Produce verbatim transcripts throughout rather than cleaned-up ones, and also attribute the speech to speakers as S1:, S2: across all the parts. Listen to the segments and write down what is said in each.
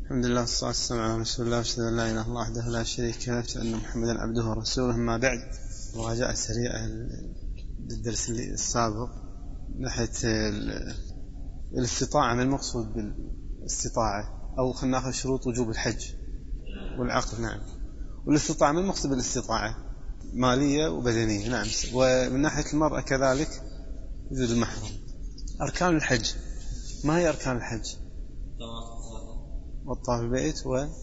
S1: الحمد لله والصلاة والسلام على رسول الله وأشهد أن لا إله إلا الله وحده لا شريك له وأشهد أن محمدا عبده ورسوله. أما بعد، مراجعة سريعة للدرس السابق من ناحية الاستطاعة. ما المقصود بالاستطاعة؟ أو خلينا ناخذ شروط وجوب الحج والعقل. نعم. والاستطاعة، ما المقصود بالاستطاعة؟ مالية وبدنية. نعم. ومن ناحية المرأة كذلك وجود المحرم. أركان الحج، ما هي أركان الحج؟ والطواف البيت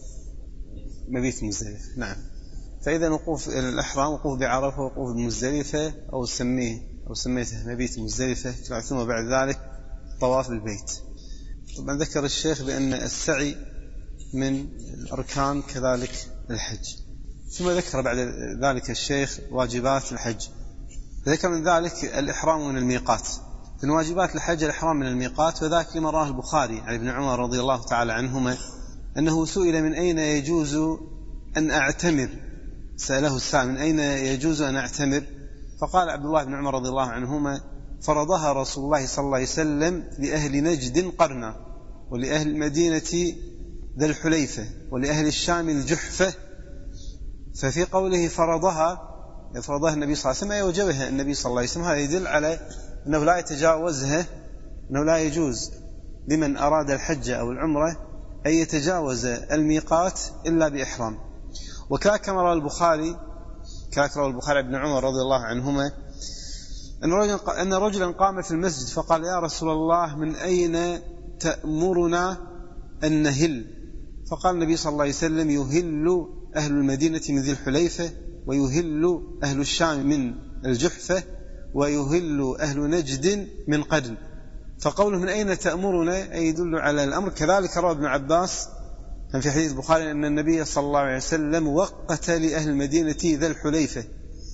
S1: ومبيت مزدلفة. نعم. فإذا وقوف الإحرام وقوف بعرفة وقوف بمزدلفة، أو سميه أو سميته مبيت مزدلفة، ثم بعد ذلك طواف البيت. طبعا ذكر الشيخ بأن السعي من الأركان كذلك الحج. ثم ذكر بعد ذلك الشيخ واجبات الحج، ذكر من ذلك الإحرام من الميقات. من واجبات الحج الإحرام من الميقات، وذاك لما رواه البخاري عن ابن عمر رضي الله تعالى عنهما أنه سئل من أين يجوز أن أعتمر. سأله السائل من أين يجوز أن أعتمر، فقال عبد الله بن عمر رضي الله عنهما: فرضها رسول الله صلى الله عليه وسلم لأهل نجد قرنا، ولأهل المدينة ذا الحليفة، ولأهل الشام الجحفة. ففي قوله فرضها، فرضها النبي صلى الله عليه وسلم، يوجبها النبي صلى الله عليه وسلم. هذا يدل على أنه لا يتجاوزها، أنه لا يجوز لمن أراد الحج أو العمرة أن يتجاوز الميقات إلا بإحرام. وكذلك روى البخاري كذلك روى البخاري ابن عمر رضي الله عنهما أن رجلا قام في المسجد فقال: يا رسول الله، من أين تأمرنا أن نهل؟ فقال النبي صلى الله عليه وسلم: يهل أهل المدينة من ذي الحليفة، ويهل أهل الشام من الجحفة، ويهل أهل نجد من قرن. فقوله من أين تأمرنا أي يدل على الأمر. كذلك روى ابن عباس في حديث البخاري أن النبي صلى الله عليه وسلم وقت لأهل المدينة ذا الحليفة،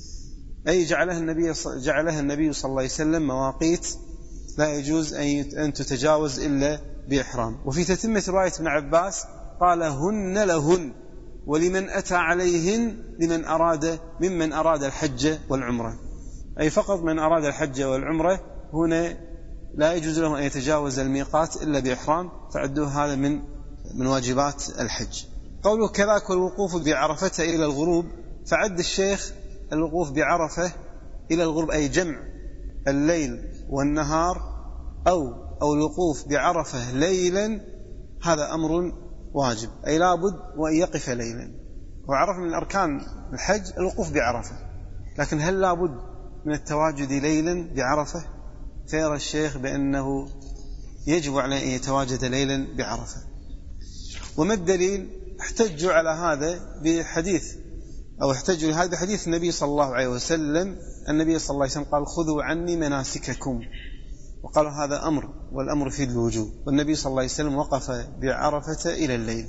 S1: أي جعلها النبي جعلها النبي صلى الله عليه وسلم مواقيت لا يجوز أن تتجاوز إلا بإحرام. وفي تتمة رواية ابن عباس قال: هن لهن ولمن أتى عليهن لمن أراد ممن أراد الحج والعمرة، أي فقط من أراد الحج والعمرة هنا لا يجوز له أن يتجاوز الميقات إلا بإحرام. فعدوه هذا من من واجبات الحج. قوله كذلك الوقوف بعرفة إلى الغروب، فعد الشيخ الوقوف بعرفة إلى الغروب أي جمع الليل والنهار، أو أو الوقوف بعرفة ليلا. هذا أمر واجب، أي لابد وأن يقف ليلا. وعرفة من أركان الحج الوقوف بعرفة، لكن هل لابد من التواجد ليلا بعرفة؟ فيرى الشيخ بأنه يجب عليه أن يتواجد ليلا بعرفة. وما الدليل؟ احتجوا على هذا بحديث أو احتجوا لهذا بحديث النبي صلى الله عليه وسلم. النبي صلى الله عليه وسلم قال: خذوا عني مناسككم، وقالوا هذا أمر، والأمر في الوجوب. والنبي صلى الله عليه وسلم وقف بعرفة إلى الليل.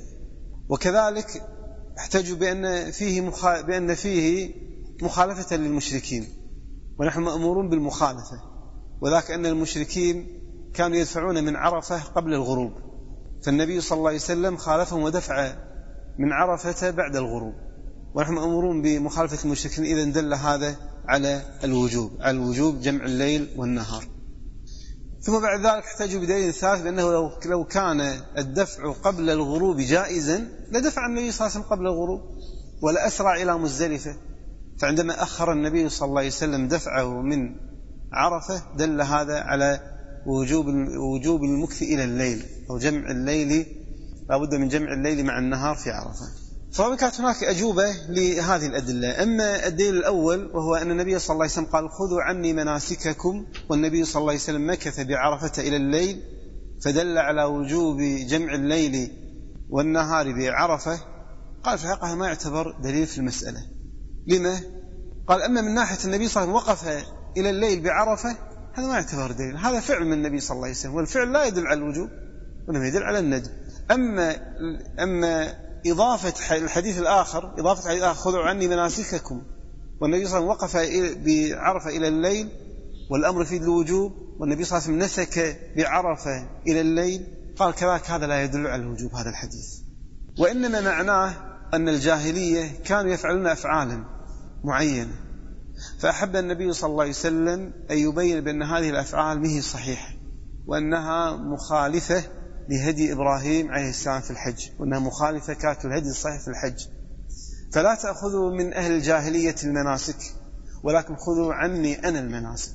S1: وكذلك احتجوا بأن فيه مخا... بأن فيه مخالفة للمشركين، ونحن مأمورون بالمخالفة، وذاك أن المشركين كانوا يدفعون من عرفة قبل الغروب، فالنبي صلى الله عليه وسلم خالفهم ودفع من عرفة بعد الغروب، ونحن مأمورون بمخالفة المشركين. إذن دل هذا على الوجوب على الوجوب جمع الليل والنهار. ثم بعد ذلك احتجوا بدليل ثالث بأنه لو لو كان الدفع قبل الغروب جائزا لدفع النبي صلى الله عليه وسلم قبل الغروب ولا أسرع إلى مزدلفة. فعندما أخر النبي صلى الله عليه وسلم دفعه من عرفة دل هذا على وجوب وجوب المكث إلى الليل، أو جمع الليل، لا بد من جمع الليل مع النهار في عرفة. فكانت هناك أجوبة لهذه الأدلة. أما الدليل الأول وهو أن النبي صلى الله عليه وسلم قال: خذوا عني مناسككم، والنبي صلى الله عليه وسلم مكث بعرفة إلى الليل، فدل على وجوب جمع الليل والنهار بعرفة. قال في الحقيقة ما يعتبر دليل في المسألة. لما؟ قال: أما من ناحية النبي صلى الله عليه وسلم وقف إلى الليل بعرفة، هذا ما يعتبر دليل، هذا فعل من النبي صلى الله عليه وسلم، والفعل لا يدل على الوجوب وإنما يدل على الندب. أما أما إضافة الحديث الآخر إضافة الحديث الآخر خذوا عني مناسككم، والنبي صلى الله عليه وسلم وقف بعرفة إلى الليل والأمر فيه الوجوب، والنبي صلى الله عليه وسلم نسك بعرفة إلى الليل، قال كذلك هذا لا يدل على الوجوب هذا الحديث، وإنما معناه أن الجاهلية كانوا يفعلون أفعالا معينة، فأحب النبي صلى الله عليه وسلم أن يبين بأن هذه الأفعال ما هي صحيحة، وأنها مخالفة لهدي إبراهيم عليه السلام في الحج، وأنها مخالفة كانت الهدي الصحيح في الحج. فلا تأخذوا من أهل الجاهلية المناسك، ولكن خذوا عني أنا المناسك.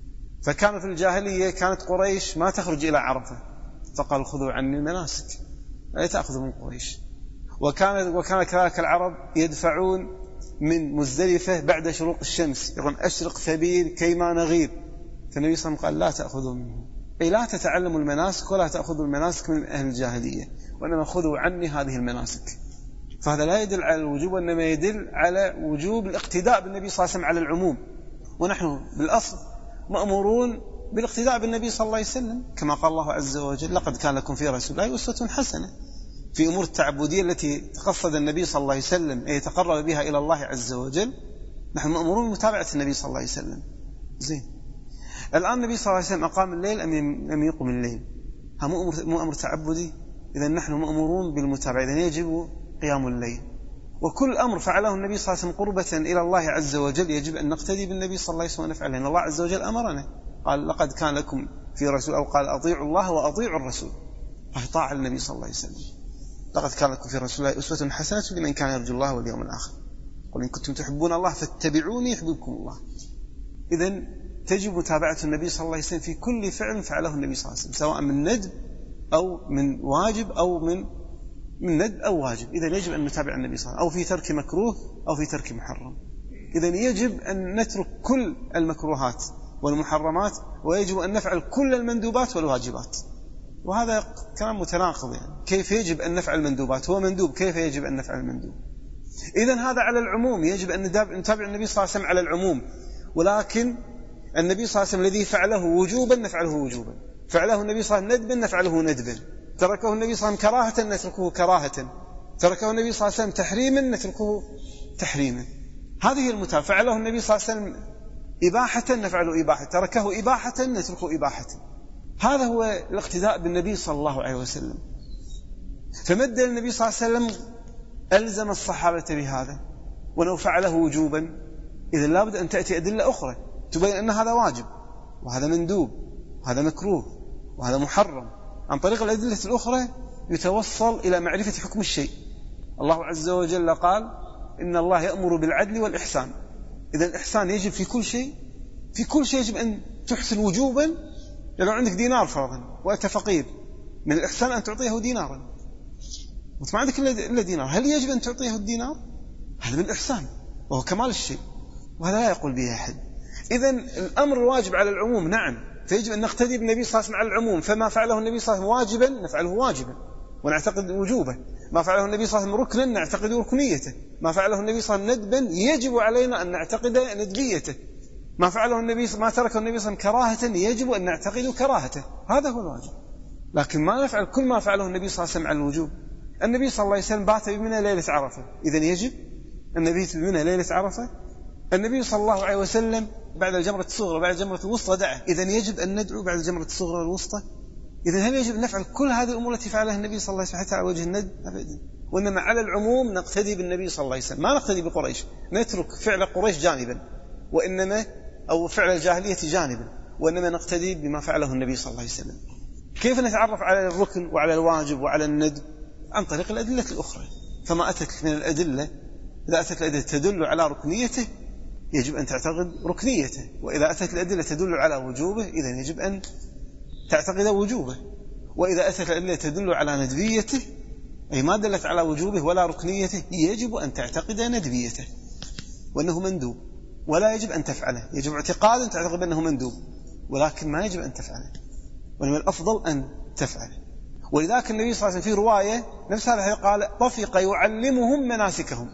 S1: فكانوا في الجاهلية كانت قريش ما تخرج إلى عرفة، فقال خذوا عني المناسك، لا تأخذوا من قريش. وكان وكان كذلك العرب يدفعون من مزدلفة بعد شروق الشمس، يقول أشرق ثبيل كيما نغير. فالنبي صلى الله عليه وسلم قال لا تأخذوا منه، أي لا تتعلموا المناسك ولا تأخذوا المناسك من أهل الجاهلية، وإنما خذوا عني هذه المناسك. فهذا لا يدل على الوجوب، وإنما يدل على وجوب الاقتداء بالنبي صلى الله عليه وسلم على العموم. ونحن بالأصل مأمورون بالاقتداء بالنبي صلى الله عليه وسلم، كما قال الله عز وجل لقد كان لكم في رسول الله أسوة حسنة. في أمور التعبدية التي تقصد النبي صلى الله عليه وسلم أن يتقرب بها إلى الله عز وجل، نحن مأمورون بمتابعة النبي صلى الله عليه وسلم. زين، الآن النبي صلى الله عليه وسلم أقام الليل أم لم يقم الليل؟ ها مو أمر, مو أمر تعبدي؟ إذا نحن مأمورون بالمتابعة، إذا يجب قيام الليل. وكل أمر فعله النبي صلى الله عليه وسلم قربة إلى الله عز وجل يجب أن نقتدي بالنبي صلى الله عليه وسلم ونفعله، لأن الله عز وجل أمرنا، قال لقد كان لكم في رسول، أو قال أطيعوا الله وأطيعوا الرسول، فهي طاعة النبي صلى الله عليه وسلم. لقد كان لكم في رسول الله أسوة حسنة لمن كان يرجو الله واليوم الآخر، قل إن كنتم تحبون الله فاتبعوني يحببكم الله. إذن تجب متابعة النبي صلى الله عليه وسلم في كل فعل فعله النبي صلى الله عليه وسلم، سواء من ندب أو من واجب أو من من ندب أو واجب. إذن يجب أن نتابع النبي صلى الله عليه وسلم، أو في ترك مكروه أو في ترك محرم. إذن يجب أن نترك كل المكروهات والمحرمات، ويجب أن نفعل كل المندوبات والواجبات. وهذا كلام متناقض، يعني كيف يجب أن نفعل المندوبات؟ هو مندوب، كيف يجب أن نفعل المندوب؟ إذن هذا على العموم، يجب أن نتابع النبي صلى الله عليه وسلم على العموم. ولكن النبي صلى الله عليه وسلم الذي فعله وجوبا نفعله وجوبا، فعله النبي صلى الله عليه وسلم ندبا نفعله ندبا، تركه النبي صلى الله عليه وسلم كراهة نتركه كراهة، تركه النبي صلى الله عليه وسلم تحريما نتركه تحريما. هذه المتابعة. فعله النبي صلى الله عليه وسلم إباحة نفعله إباحة، تركه إباحة نتركه إباحة. هذا هو الاقتداء بالنبي صلى الله عليه وسلم. فمد النبي صلى الله عليه وسلم ألزم الصحابة بهذا، ولو فعله وجوبا إذا لابد أن تأتي أدلة أخرى تبين أن هذا واجب وهذا مندوب وهذا مكروه وهذا محرم. عن طريق الأدلة الأخرى يتوصل إلى معرفة حكم الشيء. الله عز وجل قال إن الله يأمر بالعدل والإحسان. إذا الإحسان يجب في كل شيء، في كل شيء يجب أن تحسن وجوبا. لو عندك دينار فرضا وأنت فقير، من الإحسان أن تعطيه دينارا، وأنت ما عندك إلا دينار، هل يجب أن تعطيه الدينار؟ هذا من الإحسان وهو كمال الشيء، وهذا لا يقول به أحد. إذن الأمر الواجب على العموم، نعم، فيجب أن نقتدي بالنبي صلى الله عليه وسلم على العموم. فما فعله النبي صلى الله عليه وسلم واجبا نفعله واجبا ونعتقد وجوبه، ما فعله النبي صلى الله عليه وسلم ركنا نعتقد ركنيته، ما فعله النبي صلى الله عليه وسلم ندبا يجب علينا أن نعتقد ندبيته، ما فعله النبي ما تركه النبي صلى الله عليه وسلم كراهة يجب أن نعتقد كراهته. هذا هو الواجب. لكن ما نفعل كل ما فعله النبي صلى الله عليه وسلم على الوجوب. النبي صلى الله عليه وسلم بات بمنى ليلة عرفة، إذن يجب أن نبيت بمنى ليلة عرفة. النبي صلى الله عليه وسلم بعد الجمرة الصغرى بعد الجمرة الوسطى دعا، إذن يجب أن ندعو بعد الجمرة الصغرى والوسطى. إذن هل يجب أن نفعل كل هذه الأمور التي فعلها النبي صلى الله عليه وسلم حتى على وجه الندب؟ أبدا. وإنما على العموم نقتدي بالنبي صلى الله عليه وسلم، ما نقتدي بقريش، نترك فعل قريش جانبا، وإنما أو فعل الجاهلية جانبا، وإنما نقتدي بما فعله النبي صلى الله عليه وسلم. كيف نتعرف على الركن وعلى الواجب وعلى الندب؟ عن طريق الأدلة الأخرى. فما أتت من الأدلة، إذا أتت الأدلة تدل على ركنيته يجب أن تعتقد ركنيته، وإذا أتت الأدلة تدل على وجوبه إذن يجب أن تعتقد وجوبه، وإذا أتت الأدلة تدل على ندبيته أي ما دلت على وجوبه ولا ركنيته يجب أن تعتقد ندبيته وأنه مندوب، ولا يجب أن تفعله. يجب اعتقاد أن تعتقد أنه مندوب، ولكن ما يجب أن تفعله، ومن الأفضل أن تفعله. ولذلك النبي صلى الله عليه وسلم في رواية نفس هذا قال طفق يعلمهم مناسكهم.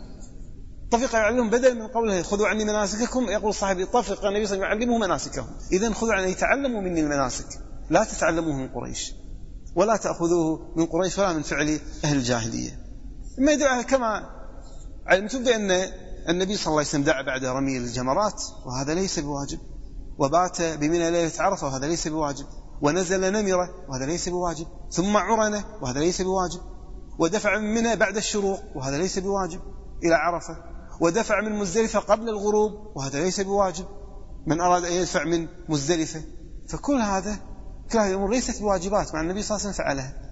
S1: طفق يعلمهم بدل من قوله خذوا عني مناسككم، يقول الصحابي طفق النبي صلى الله عليه وسلم يعلمهم مناسكهم. إذن خذوا عني يتعلموا مني المناسك، لا تتعلموه من قريش ولا تأخذوه من قريش ولا من فعل أهل الجاهلية. ما يدعى كما علمتم بأن النبي صلى الله عليه وسلم دعا بعد رمي الجمرات وهذا ليس بواجب، وبات بمنى ليلة عرفة وهذا ليس بواجب، ونزل نمرة وهذا ليس بواجب، ثم عرنة وهذا ليس بواجب، ودفع من منى بعد الشروق وهذا ليس بواجب إلى عرفة، ودفع من مزدلفة قبل الغروب وهذا ليس بواجب من أراد أن يدفع من مزدلفة. فكل هذا كل هذه الأمور ليست بواجبات مع النبي صلى الله عليه وسلم فعلها،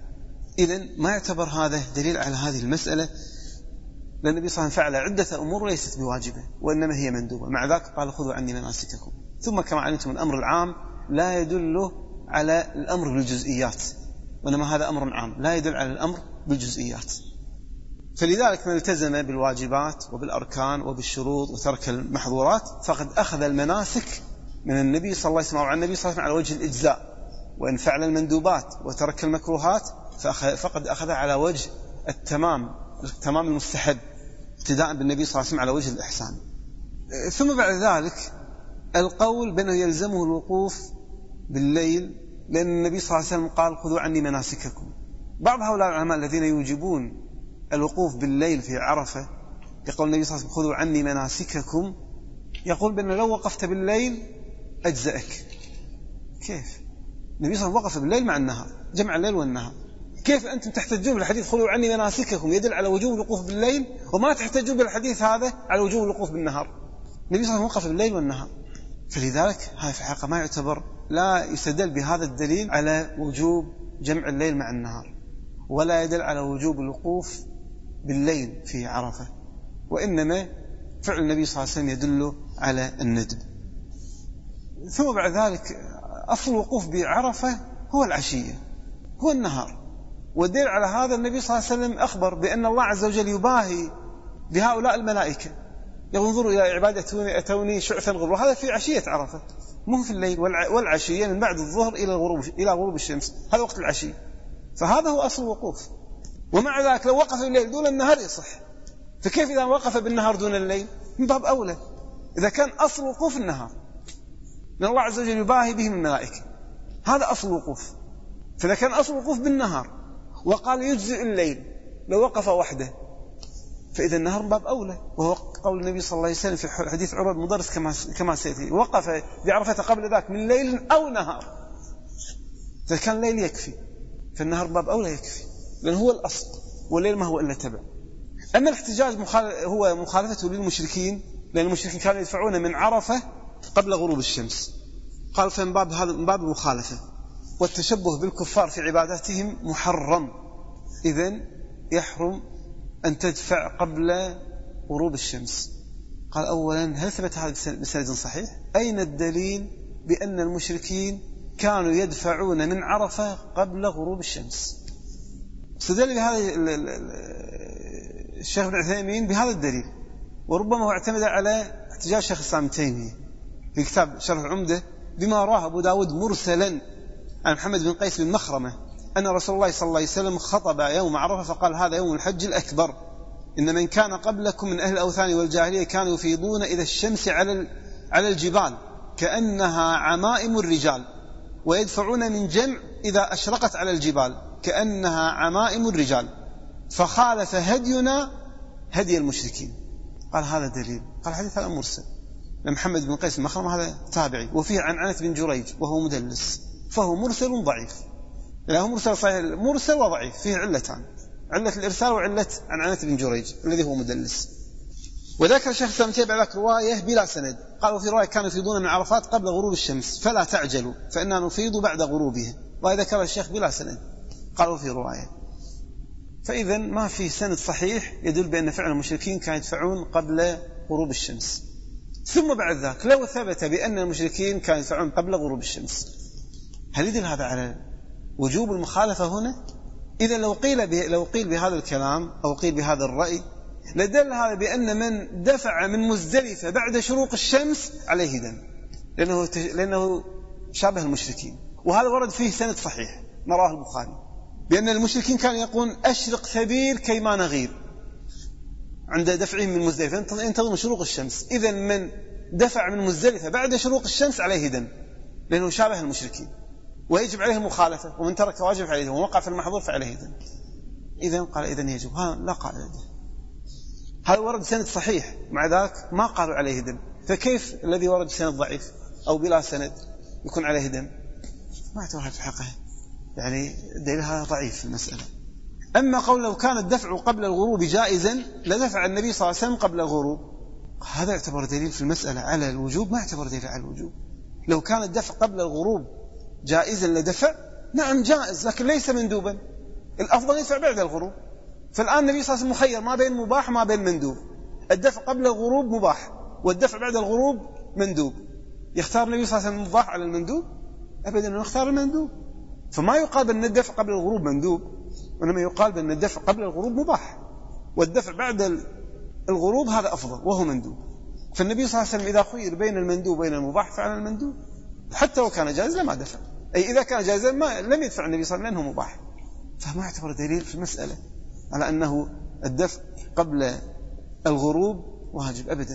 S1: إذن ما يعتبر هذا دليل على هذه المسألة، لأن النبي صلى الله عليه وسلم فعل عدة أمور ليست بواجبة وإنما هي مندوبة، مع ذلك قال خذوا عني مناسككم. ثم كما علمتم الأمر العام لا يدل على الأمر بالجزئيات، وإنما هذا أمر عام لا يدل على الأمر بالجزئيات. فلذلك من التزم بالواجبات وبالأركان وبالشروط وترك المحظورات فقد أخذ المناسك من النبي صلى الله عليه وسلم وعن النبي صلى الله عليه وسلم على وجه الإجزاء، وإن فعل المندوبات وترك المكروهات فقد أخذ على وجه التمام، التمام المستحب ابتداء بالنبي صلى الله عليه وسلم على وجه الإحسان. ثم بعد ذلك القول بأنه يلزمه الوقوف بالليل، لأن النبي صلى الله عليه وسلم قال خذوا عني مناسككم. بعض هؤلاء العلماء الذين يوجبون الوقوف بالليل في عرفة يقول النبي صلى الله عليه وسلم خذوا عني مناسككم، يقول بأنه لو وقفت بالليل أجزأك. كيف؟ النبي صلى الله عليه وسلم وقف بالليل مع النهار، جمع الليل والنهار، كيف أنتم تحتجون بالحديث خذوا عني مناسككم يدل على وجوب الوقوف بالليل، وما تحتجون بالحديث هذا على وجوب الوقوف بالنهار؟ النبي صلى الله عليه وسلم وقف بالليل والنهار. فلذلك هذا في الحقيقة ما يعتبر، لا يستدل بهذا الدليل على وجوب جمع الليل مع النهار، ولا يدل على وجوب الوقوف بالليل في عرفة، وإنما فعل النبي صلى الله عليه وسلم يدل على الندب. ثم بعد ذلك أصل الوقوف بعرفة هو العشية، هو النهار. والدليل على هذا النبي صلى الله عليه وسلم أخبر بأن الله عز وجل يباهي بهؤلاء الملائكة، ينظروا إلى عبادة أتوني, أتوني شعثا غبرا، هذا في عشية عرفة، مو في الليل. والعشية من بعد الظهر إلى الغروب إلى غروب الشمس، هذا وقت العشي، فهذا هو أصل الوقوف. ومع ذلك لو وقف الليل دون النهار يصح، فكيف إذا وقف بالنهار دون الليل؟ من باب أولى إذا كان أصل وقوف النهار، لأن الله عز وجل يباهي بهم الملائكة، هذا أصل الوقوف. فإذا كان أصل الوقوف بالنهار وقال يجزئ الليل لو وقف وحده، فإذا النهار من باب أولى، وهو قول النبي صلى الله عليه وسلم في حديث عروة بن مضرس كما كما سيأتي، وقف بعرفة قبل ذاك من ليل أو نهار. إذا كان ليل يكفي، فالنهار من باب أولى يكفي، لأن هو الأصل، والليل ما هو إلا تبع. أما الاحتجاج هو مخالفته للمشركين، لأن المشركين كانوا يدفعون من عرفة قبل غروب الشمس، قال فمن باب هذا من باب المخالفة، والتشبه بالكفار في عباداتهم محرم، إذن يحرم أن تدفع قبل غروب الشمس. قال أولا هل ثبت هذا بسند صحيح؟ أين الدليل بأن المشركين كانوا يدفعون من عرفة قبل غروب الشمس؟ استدل بهذا الشيخ ابن عثيمين بهذا الدليل، وربما هو اعتمد على احتجاج الشيخ الإسلام ابن تيمية في كتاب شرح العمدة بما رواه أبو داود مرسلا عن محمد بن قيس بن مخرمة أن رسول الله صلى الله عليه وسلم خطب يوم عرفة فقال هذا يوم الحج الأكبر، إن من كان قبلكم من أهل الأوثان والجاهلية كانوا يفيضون إذا الشمس على على الجبال كأنها عمائم الرجال، ويدفعون من جمع إذا أشرقت على الجبال كأنها عمائم الرجال، فخالف هدينا هدي المشركين. قال هذا دليل، قال حديث هذا مرسل محمد بن قيس المخرم هذا تابعي، وفيه عن عنة بن جريج وهو مدلس، فهو مرسل ضعيف. له مرسل صحيح، مرسل وضعيف، فيه علتان، علة الإرسال وعلة عن عنة بن جريج الذي هو مدلس. وذكر الشيخ الإسلام ابن تيمية ذاك رواية بلا سند، قالوا في رواية كانوا يفيضون من عرفات قبل غروب الشمس فلا تعجلوا فإننا نفيض بعد غروبها، وذكر الشيخ بلا سند، قالوا في رواية. فإذا ما في سند صحيح يدل بأن فعل المشركين كانوا يدفعون قبل غروب الشمس. ثم بعد ذاك لو ثبت بأن المشركين كانوا يدفعون قبل غروب الشمس، هل يدل هذا على وجوب المخالفة هنا؟ إذا لو قيل به لو قيل بهذا الكلام أو قيل بهذا الرأي لدل هذا بأن من دفع من مزدلفة بعد شروق الشمس عليه دم، لأنه لأنه شابه المشركين. وهذا ورد فيه سند صحيح نراه البخاري بأن المشركين كانوا يقولون أشرق ثبير كيما نغير عند دفعهم من مزدلفة، انتظروا شروق الشمس. إذا من دفع من مزدلفة بعد شروق الشمس عليه دم، لأنه شابه المشركين ويجب عليه المخالفة، ومن ترك واجب عليه دم، ووقع في المحظور فعليه دم. إذا قال إذن يجب، ها لا قاعدة، هذا ورد سند صحيح مع ذلك ما قالوا عليه دم، فكيف الذي ورد سند ضعيف أو بلا سند يكون عليه دم؟ ما اعتبرها في حقه، يعني دليلها ضعيف في المسألة. أما قول لو كان الدفع قبل الغروب جائزا لدفع النبي صلى الله عليه وسلم قبل الغروب، هذا يعتبر دليل في المسألة على الوجوب، ما يعتبر دليل على الوجوب. لو كان الدفع قبل الغروب جائزا لدفع، نعم جائز، لكن ليس مندوبا، الأفضل يدفع بعد الغروب. فالآن النبي صلى الله عليه وسلم مخير ما بين مباح وما بين مندوب. الدفع قبل الغروب مباح والدفع بعد الغروب مندوب. يختار النبي صلى الله عليه وسلم المباح على المندوب؟ أبدا، نختار المندوب. فما يقال بأن الدفع قبل الغروب مندوب، وإنما يقال بأن الدفع قبل الغروب مباح والدفع بعد الغروب هذا أفضل وهو مندوب. فالنبي صلى الله عليه وسلم إذا خير بين المندوب وبين المباح فعل المندوب، حتى لو كان جائز لما دفع. أي إذا كان جائزا ما لم يدفع النبي صلى الله عليه وسلم لأنه مباح. فما يعتبر دليل في المسألة على أنه الدفع قبل الغروب واجب أبدا.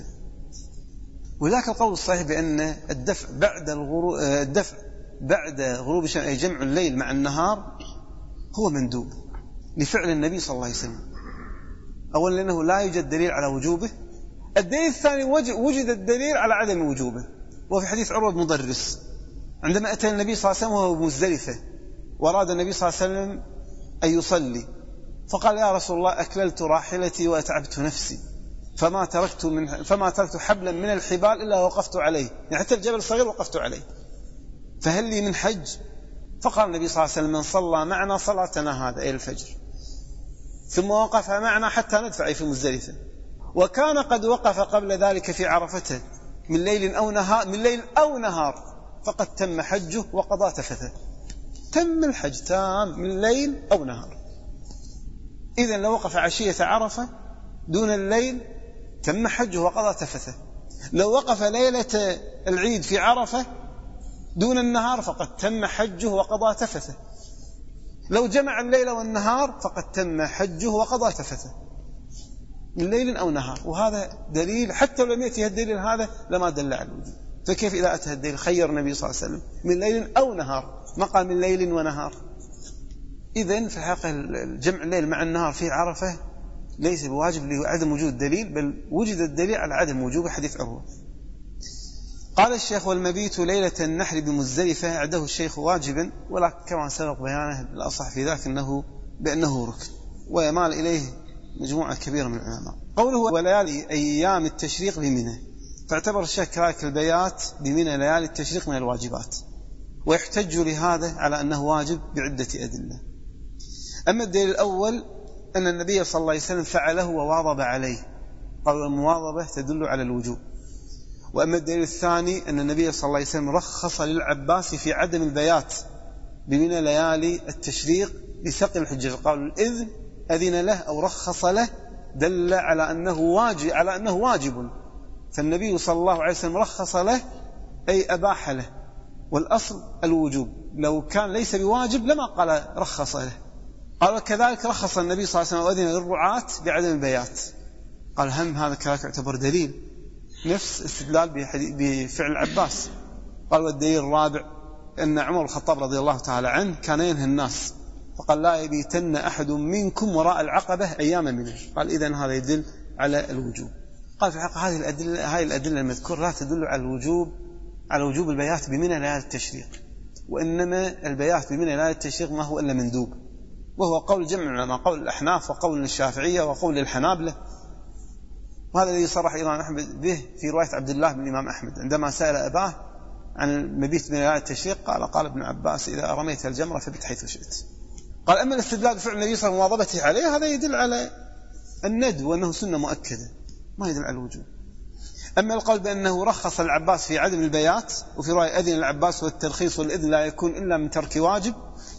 S1: وذاك القول الصحيح بأن الدفع بعد الغروب الدفع بعد غروب الشمس أي جمع الليل مع النهار هو مندوب لفعل النبي صلى الله عليه وسلم. أولا لأنه لا يوجد دليل على وجوبه. الدليل الثاني وجد الدليل على عدم وجوبه، وفي حديث عروة بن مضرس عندما أتى النبي صلى الله عليه وسلم وهو بمزدلفة وأراد النبي صلى الله عليه وسلم أن يصلي، فقال يا رسول الله أكللت راحلتي وأتعبت نفسي فما تركت من فما تركت حبلا من الحبال إلا وقفت عليه، يعني حتى الجبل الصغير وقفت عليه، فهل لي من حج؟ فقال النبي صلى الله عليه وسلم من صلى معنا صلاتنا هذا أي الفجر ثم وقف معنا حتى ندفع في مزدلفة، وكان قد وقف قبل ذلك في عرفته من ليل أو نهار من ليل أو نهار فقد تم حجه وقضى تفثه. تم الحج تام من ليل أو نهار. إذن لو وقف عشية عرفة دون الليل تم حجه وقضى تفثه. لو وقف ليلة العيد في عرفة دون النهار فقد تم حجه وقضى تفثه. لو جمع الليل والنهار فقد تم حجه وقضى تفثه من ليل أو نهار. وهذا دليل حتى لو لم يأتي الدليل هذا لما دل على الوجوب. فكيف إذا أتى الدليل خير النبي صلى الله عليه وسلم من ليل أو نهار، ما قال من ليل ونهار. إذن في الحقيقة جمع الليل مع النهار في عرفة ليس بواجب لعدم وجود دليل، بل وجد الدليل على عدم وجوب حديث عروة. قال الشيخ والمبيت ليلة النحر بمزدلفة أعده الشيخ واجبا، ولكن كما سبق بيانه الأصح في ذاك أنه بأنه ركن، ويمال إليه مجموعة كبيرة من العلماء. قوله وليالي أيام التشريق بمنى، فاعتبر الشيخ كذلك البيات بمنى ليالي التشريق من الواجبات، ويحتج لهذا على أنه واجب بعدة أدلة. أما الدليل الأول أن النبي صلى الله عليه وسلم فعله وواظب عليه، قالوا المواظبة تدل على الوجوب. وأما الدليل الثاني أن النبي صلى الله عليه وسلم رخص للعباس في عدم البيات بمنى ليالي التشريق لثقل الحجة، قالوا الإذن أذن له أو رخص له دل على أنه واجب على أنه واجب، فالنبي صلى الله عليه وسلم رخص له أي أباح له، والأصل الوجوب. لو كان ليس بواجب لما قال رخص له. قال كذلك رخص النبي صلى الله عليه وسلم وأذن للرعاة بعدم البيات، قال هم هذا كذلك يعتبر دليل نفس استدلال بفعل العباس. قال والدليل الرابع أن عمر الخطاب رضي الله تعالى عنه كان ينهى الناس فقال لا يبيتن أحد منكم وراء العقبة أيام منه، قال إذن هذا يدل على الوجوب. قال في الحقيقة هذه الأدلة هذه الأدلة المذكورة لا تدل على الوجوب على وجوب البيات بمنى ليالي التشريق، وإنما البيات بمنى ليالي التشريق ما هو إلا مندوب، وهو قول جمع العلماء، قول الأحناف وقول الشافعية وقول الحنابلة. وهذا الذي صرح الإمام أحمد به في رواية عبد الله بن الإمام أحمد عندما سأل أباه عن المبيت بمنى ليالي التشريق قال قال ابن عباس إذا رميت الجمرة فبت حيث شئت. قال أما الاستدلال بفعل النبي صلى الله عليه وسلم ومواظبته عليه هذا يدل على الندب وأنه سنة مؤكدة، ما يدل على الوجوب. أما القول بأنه رخص العباس في عدم البيات وفي رواية أذن العباس والترخيص والإذن لا يكون إلا من ترك واجب،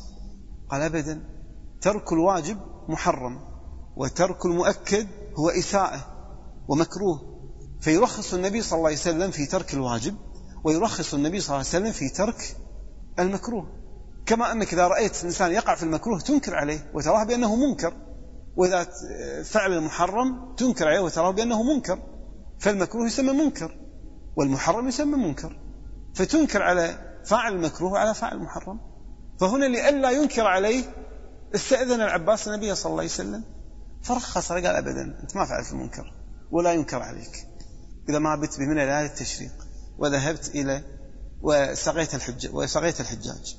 S1: قال أبدا، ترك الواجب محرم وترك المؤكد هو إساءة ومكروه، فيرخص النبي صلى الله عليه وسلم في ترك الواجب ويرخص النبي صلى الله عليه وسلم في ترك المكروه. كما أنك إذا رأيت إنسان يقع في المكروه تنكر عليه وتراه بأنه منكر، وإذا فعل المحرم تنكر عليه وتراه بأنه منكر، فالمكروه يسمى منكر والمحرم يسمى منكر، فتنكر على فاعل المكروه وعلى فاعل المحرم. فهنا لئلا ينكر عليه استأذن العباس النبي صلى الله عليه وسلم فرخص، قال أبدا أنت ما فعلت المنكر ولا ينكر عليك إذا ما بت بمنى ليالي التشريق وذهبت إلى وسقيت الحج وسقيت الحجاج.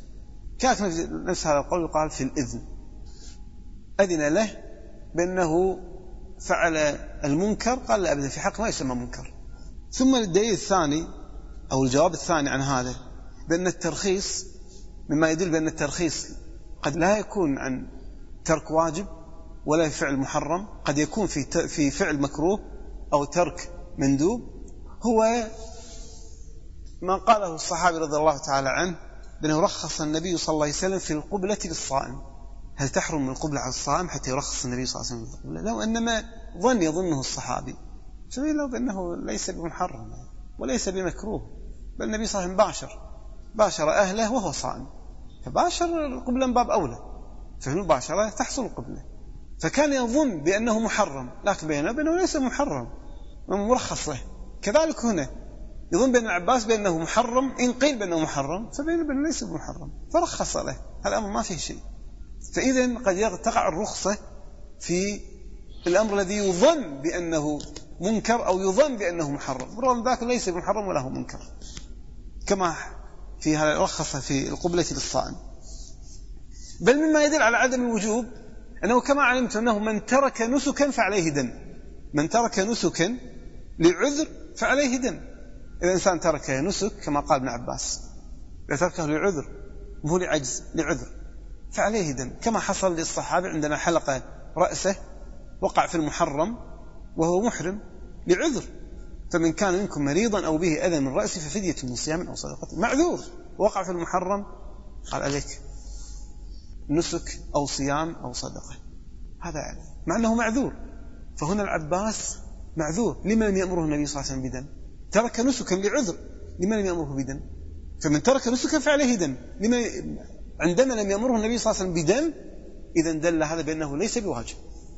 S1: كان نفس هذا القول قال في الإذن، أذن له بأنه فعل المنكر، قال لا أبدا في حق ما يسمى منكر. ثم الدليل الثاني أو الجواب الثاني عن هذا بأن الترخيص مما يدل بأن الترخيص قد لا يكون عن ترك واجب ولا فعل محرم، قد يكون في في فعل مكروه أو ترك مندوب، هو ما قاله الصحابي رضي الله تعالى عنه بأنه رخص النبي صلى الله عليه وسلم في القبلة للصائم. هل تحرم من القبلة على الصائم حتى يرخص النبي صلى الله عليه وسلم في القبلة؟ لو إنما ظن يظنه الصحابي، سبيل له بأنه ليس بمحرم وليس بمكروه، بل النبي صلى الله عليه وسلم باشر باشر أهله وهو صائم، فباشر القبلة من باب أولى، ففي المباشرة تحصل القبلة. فكان يظن بأنه محرم، لكن بينه بأنه ليس محرم ومرخص له. كذلك هنا يظن بأن العباس بأنه محرم، إن قيل بأنه محرم فبينه بأنه ليس محرم فرخص له، هذا الأمر ما فيه شيء. فإذا قد تقع الرخصة في الأمر الذي يظن بأنه منكر أو يظن بأنه محرم، رغم ذلك ليس بمحرم ولا هو منكر، كما في هذا الرخص في القبلة للصائم. بل مما يدل على عدم الوجوب أنه كما علمت أنه من ترك نسكا فعليه دم، من ترك نسكا لعذر فعليه دم. إذا إنسان ترك نسك كما قال ابن عباس، إذا تركه لعذر مو لعجز، لعذر فعليه دم، كما حصل للصحابة عندما حلق رأسه وقع في المحرم وهو محرم لعذر، فمن كان منكم مريضا أو به أذى من رأسه ففدية من صيام أو صدقة، معذور وقع في المحرم قال عليك نسك أو صيام أو صدقة، هذا يعني مع أنه معذور. فهنا العباس معذور، لما لم يأمره النبي صلى الله عليه وسلم بدم؟ ترك نسكا لعذر، لما لم يأمره بدم؟ فمن ترك نسكا فعليه دم، لما عندما لم يأمره النبي صلى الله عليه وسلم بدم إذا دل هذا بأنه ليس بواجب.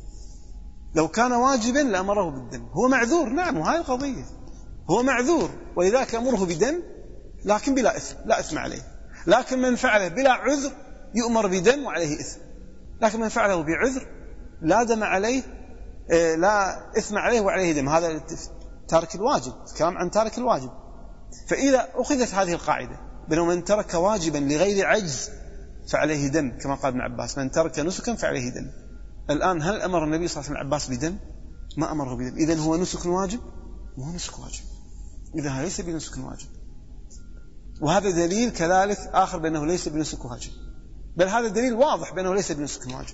S1: لو كان واجبا لأمره بالدم، هو معذور، نعم، وهذه القضية، هو معذور ولذلك أمره بدم لكن بلا إثم، لا إثم عليه. لكن من فعله بلا عذر يؤمر بدم وعليه إثم، لكن من فعله بعذر لا دم عليه، لا إثم عليه وعليه دم، هذا تارك الواجب، كلام عن تارك الواجب. فإذا أخذت هذه القاعدة بأنه من ترك واجبا لغير عجز فعليه دم، كما قال ابن عباس من ترك نسكا فعليه دم، الآن هل أمر النبي صلى الله عليه وسلم العباس بدم؟ ما أمره بدم. إذن هو نسك واجب؟ مو نسك واجب، إذا ليس بنسك واجب. وهذا دليل كذلك آخر بأنه ليس بنسك واجب، بل هذا دليل واضح بأنه ليس بنسك واجب.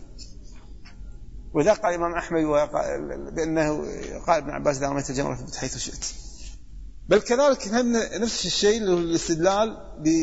S1: وإذا قال الإمام أحمد بأنه قال ابن عباس دائما يتجمر في البيت حيث شئت. بل كذلك نفس الشيء الاستدلال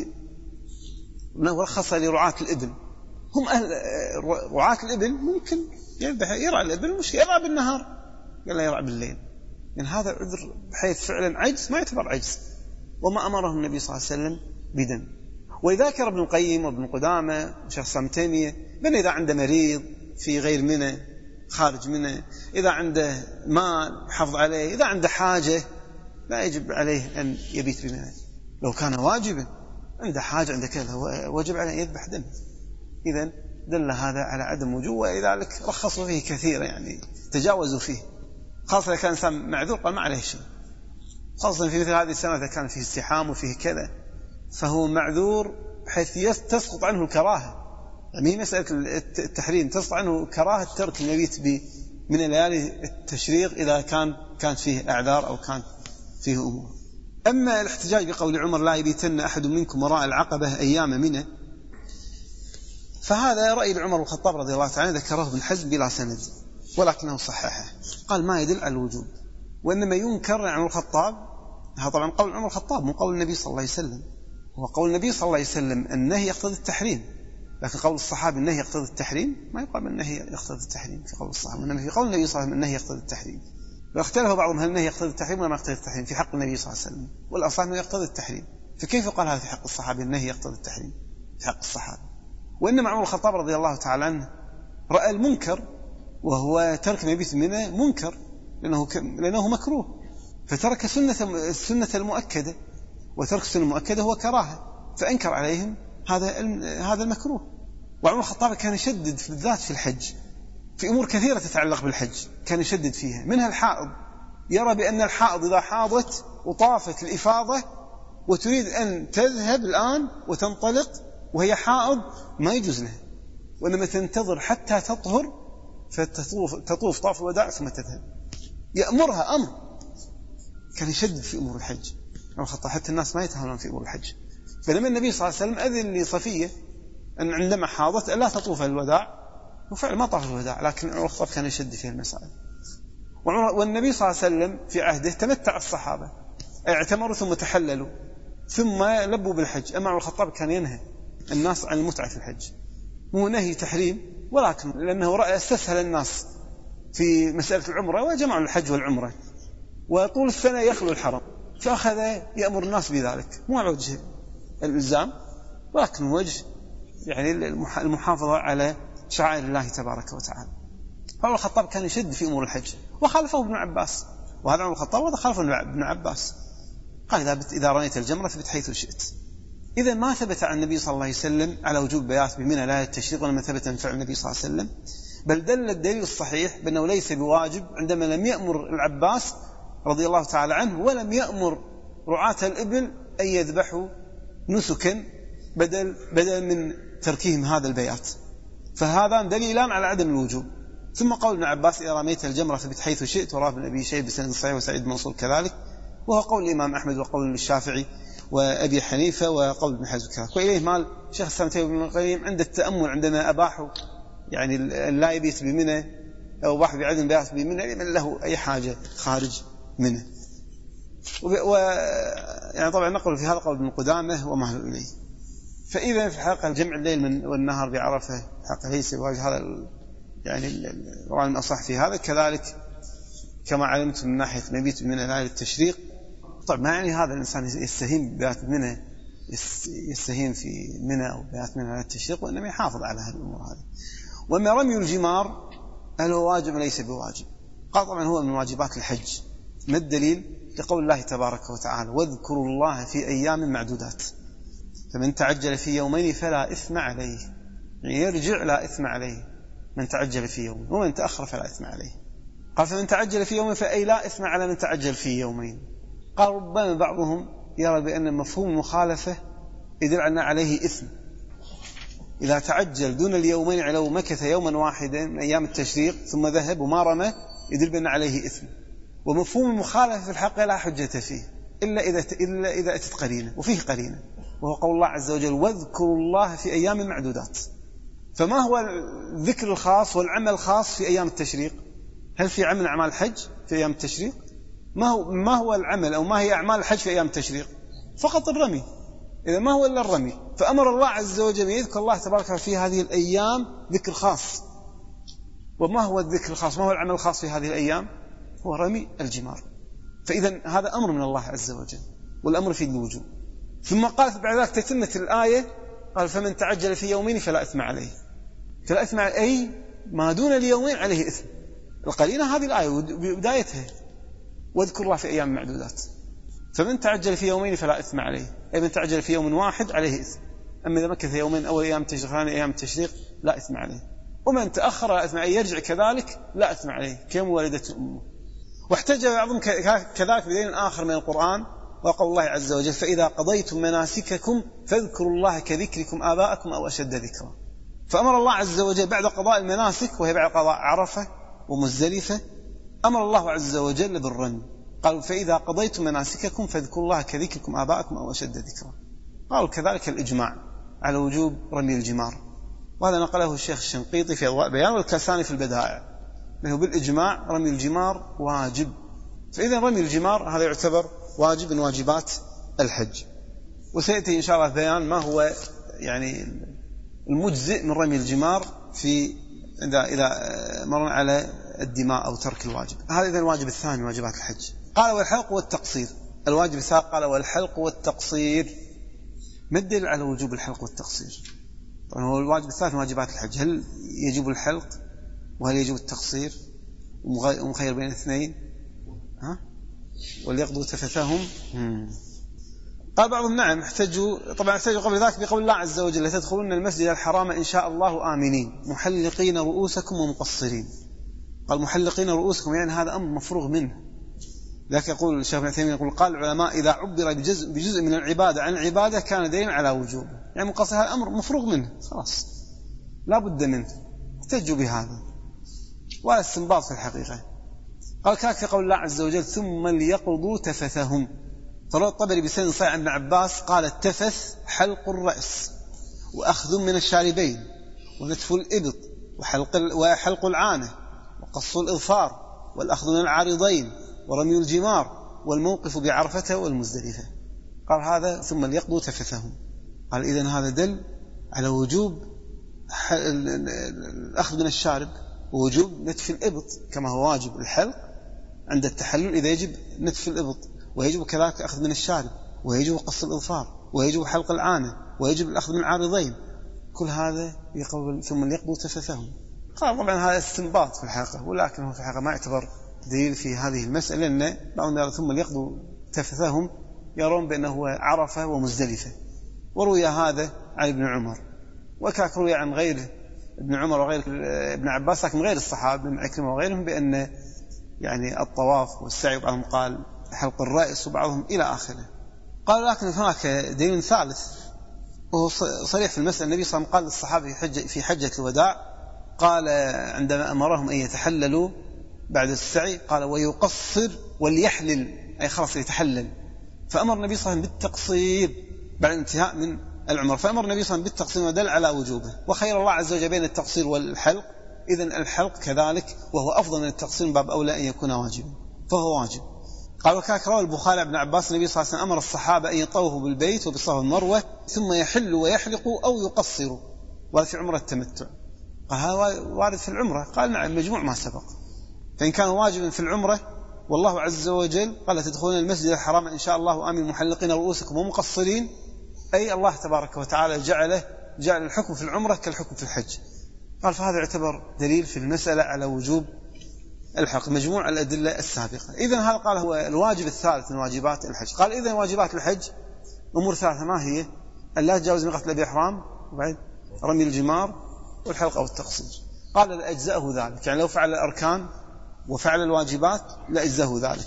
S1: بأنه رخص لرعاة الإبل، هم أهل رعاة الإبل ممكن يذبح يرعى الإبل، مش يرعى بالنهار، قال لا يرعى بالليل، يعني هذا عذر بحيث فعلا عجز ما يعتبر عجز، وما أمره النبي صلى الله عليه وسلم بدم. وذكر ابن القيم وابن قدامة وشيخ الإسلام ابن تيمية بأن إذا عنده مريض في غير منى خارج منى، إذا عنده مال حفظ عليه، إذا عنده حاجة لا يجب عليه أن يبيت بمنى. لو كان واجبا عنده حاجة عنده كذا وجب عليه يذبح دم. إذن دل هذا على عدم وجوب، ولذلك رخصوا فيه كثير، يعني تجاوزوا فيه، خاصة إذا كان إنسان معذور قال ما عليه شيء، خاصة في مثل هذه السنة إذا كان فيه استحام وفيه كذا فهو معذور بحيث تسقط عنه الكراهة. يعني مسألة التحريم تسقط عنه كراهة ترك المبيت من الليالي التشريق إذا كان كانت فيه أعذار أو كان فيه أمور. أما الاحتجاج بقول عمر لا يبيتن أحد منكم وراء العقبة أيام منى، فهذا رأي عمر الخطاب رضي الله تعالى ذكره ابن حزم بلا سند ولكنه صححه، قال ما يدل على الوجوب، وإنما ينكر عن عمر الخطاب. هذا طبعا قول عمر الخطاب مو قول النبي صلى الله عليه وسلم، هو قول النبي صلى الله عليه وسلم النهي يقتضي التحريم، لكن قول الصحابي النهي يقتضي التحريم ما يقال النهي يقتضي التحريم في قول الصحابة، وإنما في قول النبي صلى الله عليه وسلم النهي يقتضي التحريم. واختلف بعضهم هل النهي يقتضي التحريم ولا ما يقتضي التحريم في حق النبي صلى الله عليه وسلم، والأصح أنه يقتضي التحريم، فكيف قال هذا في حق الصحابي النهي يقتضي التحريم في حق الصحابة؟ وإنما عمر الخطاب رضي الله تعالى عنه رأى المنكر وهو ترك مبيت منى منكر لأنه, لأنه مكروه، فترك سنة السنة المؤكدة، وترك السنة المؤكدة هو كراهة، فأنكر عليهم هذا هذا المكروه. وعمر الخطاب كان يشدد في الذات في الحج في أمور كثيرة تتعلق بالحج، كان يشدد فيها، منها الحائض، يرى بأن الحائض إذا حاضت وطافت الإفاضة وتريد أن تذهب الآن وتنطلق وهي حائض ما يجوز لها، وإنما تنتظر حتى تطهر فتطوف تطوف طاف الوداع ثم تذهب، يأمرها أمر. كان يشدد في أمور الحج عمر الخطاب حتى الناس ما يتهاونون في أمور الحج. فلما النبي صلى الله عليه وسلم أذن لصفية أن عندما حاضت لا تطوف الوداع وفعلا ما طاف الوداع، لكن عمر الخطاب كان يشد فيه المسائل. والنبي صلى الله عليه وسلم في عهده تمتع الصحابة، اعتمروا ثم تحللوا ثم لبوا بالحج. أما عمر الخطاب كان ينهى الناس عن المتعة في الحج، مو نهي تحريم، ولكن لأنه رأى استسهل الناس في مسألة العمرة وجمعوا الحج والعمرة، وطول السنة يخلو الحرم، فأخذ يأمر الناس بذلك، مو على وجه الإلزام ولكن وجه يعني المحافظة على شعائر الله تبارك وتعالى. فعمر الخطاب كان يشد في أمور الحج، وخالفه ابن عباس، وهذا عمر الخطاب وهذا خالفه ابن عباس، قال إذا, إذا رميت الجمرة فبت حيث شئت. إذا ما ثبت عن النبي صلى الله عليه وسلم على وجوب بيات بمنى لا التشريق، ولما ثبت من فعل النبي صلى الله عليه وسلم، بل دل الدليل الصحيح بأنه ليس بواجب عندما لم يأمر العباس رضي الله تعالى عنه ولم يأمر رعاة الإبل أن يذبحوا نسكا بدل, بدل من تركهم هذا البيات، فهذا دليلان على عدم الوجوب. ثم قول ابن عباس إذا رميت الجمرة فبت حيث شئت، وراه ابن أبي شيبة بسند صحيح وسعيد منصور كذلك، وهو قول الإمام أحمد وقول الشافعي وأبي حنيفة وقول ابن حزم كذلك. وإليه مال شيخ الإسلام ابن القيم عند التأمل عندما أباحوا يعني لا يبيت بمنى أو أباحوا بعدم بيات بمنى لمن له أي حاجة خارج منه. و يعني طبعا نقول في هذا قول ابن قدامة ومهل إليه. فإذا في حلقة الجمع الليل والنهار بعرفة حق ليس بواجه، هذا يعني الرأي الأصح في هذا. كذلك كما علمت من ناحية مبيت من ليلة التشريق، طبعا ما يعني هذا الإنسان يستهين ببيات منى يستهين في منى أو بيات منى ليلة التشريق، وإنما يحافظ على هذه الأمور هذه. وما رمي الجمار هل هو واجب ليس بواجب؟ قال طبعا هو من واجبات الحج. ما الدليل؟ لقول الله تبارك وتعالى واذكروا الله في أيام معدودات، فمن تعجل في يومين فلا إثم عليه، يعني يرجع لا إثم عليه من تعجل في يوم، ومن تأخر فلا إثم عليه. قال فمن تعجل في يوم فأي لا إثم على من تعجل في يومين. قال ربما بعضهم يرى بأن مفهوم المخالفة يدل عنا عليه إثم، إذا تعجل دون اليومين على مكث يوما واحدا من أيام التشريق ثم ذهب وما رمى يدل بأن عليه إثم. ومفهوم المخالفة في الحق لا حجة فيه إلا إذا إلا إذا أتت قرينة، وفيه قرينة، وهو قول الله عز وجل واذكروا الله في أيام معدودات. فما هو الذكر الخاص والعمل الخاص في أيام التشريق؟ هل في عمل أعمال الحج في أيام التشريق؟ ما هو ما هو العمل أو ما هي أعمال الحج في أيام التشريق؟ فقط الرمي. إذا ما هو إلا الرمي، فأمر الله عز وجل يذكر الله تبارك في هذه الأيام ذكر خاص. وما هو الذكر الخاص؟ ما هو العمل الخاص في هذه الأيام؟ هو رمي الجمار. فإذا هذا أمر من الله عز وجل، والأمر في الوجوب. ثم قالت بعد ذلك تتمة الآية قال فمن تعجل في يومين فلا إثم عليه. فلا إثم عليه أي ما دون اليومين عليه إثم. القرينة هذه الآية بدايتها واذكر الله في أيام معدودات، فمن تعجل في يومين فلا إثم عليه، أي من تعجل في يوم واحد عليه إثم. أما إذا مكث يومين أول أيام التشريق ثاني أيام التشريق لا إثم عليه. ومن تأخر لا إثم عليه، يرجع كذلك لا إثم عليه كيوم والدته أمه. واحتج بعضهم كذلك بدليل آخر من القرآن وقول الله عز وجل فإذا قضيتم مناسككم فاذكروا الله كذكركم آباءكم أو أشد ذكرا. فأمر الله عز وجل بعد قضاء المناسك، وهي بعد قضاء عرفة ومزدلفة، أمر الله عز وجل بالرمي. قالوا فإذا قضيتم مناسككم فاذكروا الله كذكركم آباءكم أو أشد ذكرا. قالوا كذلك الإجماع على وجوب رمي الجمار، وهذا نقله الشيخ الشنقيطي في أضواء بيان والكاساني في البدائع، أنه بالإجماع رمي الجمار واجب. فإذا رمي الجمار هذا يعتبر واجب من واجبات الحج. وسيأتي إن شاء الله بيان ما هو يعني المجزئ من رمي الجمار في إذا إذا مرنا على الدماء أو ترك الواجب. هذا إذا الواجب الثاني من واجبات الحج. قال والحلق والتقصير. الواجب الثالث قال والحلق والتقصير. ما الدليل على وجوب الحلق والتقصير؟ طبعا هو الواجب الثالث من واجبات الحج، هل يجب الحلق وهل يجب التقصير ومخير بين الاثنين؟ ها؟ وليقضوا تفثهم. قال بعضهم نعم احتجوا، طبعا احتجوا قبل ذلك بقول الله عز وجل لتدخلون المسجد الحرام إن شاء الله آمنين محلقين رؤوسكم ومقصرين. قال محلقين رؤوسكم يعني هذا أمر مفروغ منه. ذاك يقول الشيخ ابن عثيمين يقول قال العلماء إذا عبر بجزء, بجزء من العبادة عن العبادة كان دليلا على وجوبه، يعني مقصر هذا أمر مفروغ منه خلاص لا بد منه، احتجوا بهذا ولا استنباط في الحقيقة. قال كذلك قول الله عز وجل ثم ليقضوا تفثهم. فروى الطبري بسند صحيح عن ابن عباس قال التفث حلق الرأس وأخذ من الشاربين ونتف الإبط وحلق, وحلق العانة وقص الإظفار والأخذ من العارضين ورمي الجمار والموقف بعرفة والمزدلفة. قال هذا ثم ليقضوا تفثهم. قال إذن هذا دل على وجوب الأخذ من الشارب ووجوب نتف الإبط كما هو واجب الحلق عند التحلل إذا يجب نتف الإبط، ويجب كذلك أخذ من الشارب، ويجب قص الإظفار، ويجب حلق العانة، ويجب الأخذ من العارضين. كل هذا يقبل ثم ليقضوا تفثهم. قال طبعا هذا استنباط في الحقيقة، ولكنه في الحقيقة ما يعتبر دليل في هذه المسألة، لأن بعضهم يرى ثم ليقضوا تفثهم يرون بأنه عرفة ومزدلفة. وروي هذا عن ابن عمر، وكاك روي عن غيره ابن عمر وغير ابن عباس لكن غير الصحابة من عكرمة وغيرهم بأن يعني الطواف والسعي، وبعضهم قال حلق الرأس وبعضهم إلى آخره. قال لكن هناك دليل ثالث وهو صريح في المسألة. النبي صلى الله عليه وسلم قال للصحابة في حجة, في حجة الوداع، قال عندما أمرهم أن يتحللوا بعد السعي قال ويقصر وليحلل، أي خلاص يتحلل. فأمر النبي صلى الله عليه وسلم بالتقصير بعد الانتهاء من العمر، فأمر النبي صلى الله عليه وسلم بالتقصير ودل على وجوبه. وخير الله عز وجل بين التقصير والحلق، إذن الحلق كذلك وهو أفضل من التقصير، باب أولى أن يكون واجبا فهو واجب. قال وكاك روى البخاري ابن عباس النبي صلى الله عليه وسلم أمر الصحابة أن يطوفوا بالبيت وبالصفا والمروة ثم يحلوا ويحلقوا أو يقصروا، وهذا في عمرة التمتع. قال هذا وارد في العمرة، قال نعم مجموع ما سبق. فإن كان واجبا في العمرة والله عز وجل قال تدخلون المسجد الحرام إن شاء الله آمين محلقين رؤوسكم ومقصرين، أي الله تبارك وتعالى جعله جعل الحكم في العمرة كالحكم في الحج. قال فهذا يعتبر دليل في المسألة على وجوب الحق مجموع الأدلة السابقة. إذن هذا قال هو الواجب الثالث من واجبات الحج. قال إذن واجبات الحج أمور ثلاثة، ما هي؟ أن لا تجاوز ميقات الإحرام، وبعد رمي الجمار والحلق أو التقصير. قال لأجزأه ذلك، يعني لو فعل الأركان وفعل الواجبات لأجزأه ذلك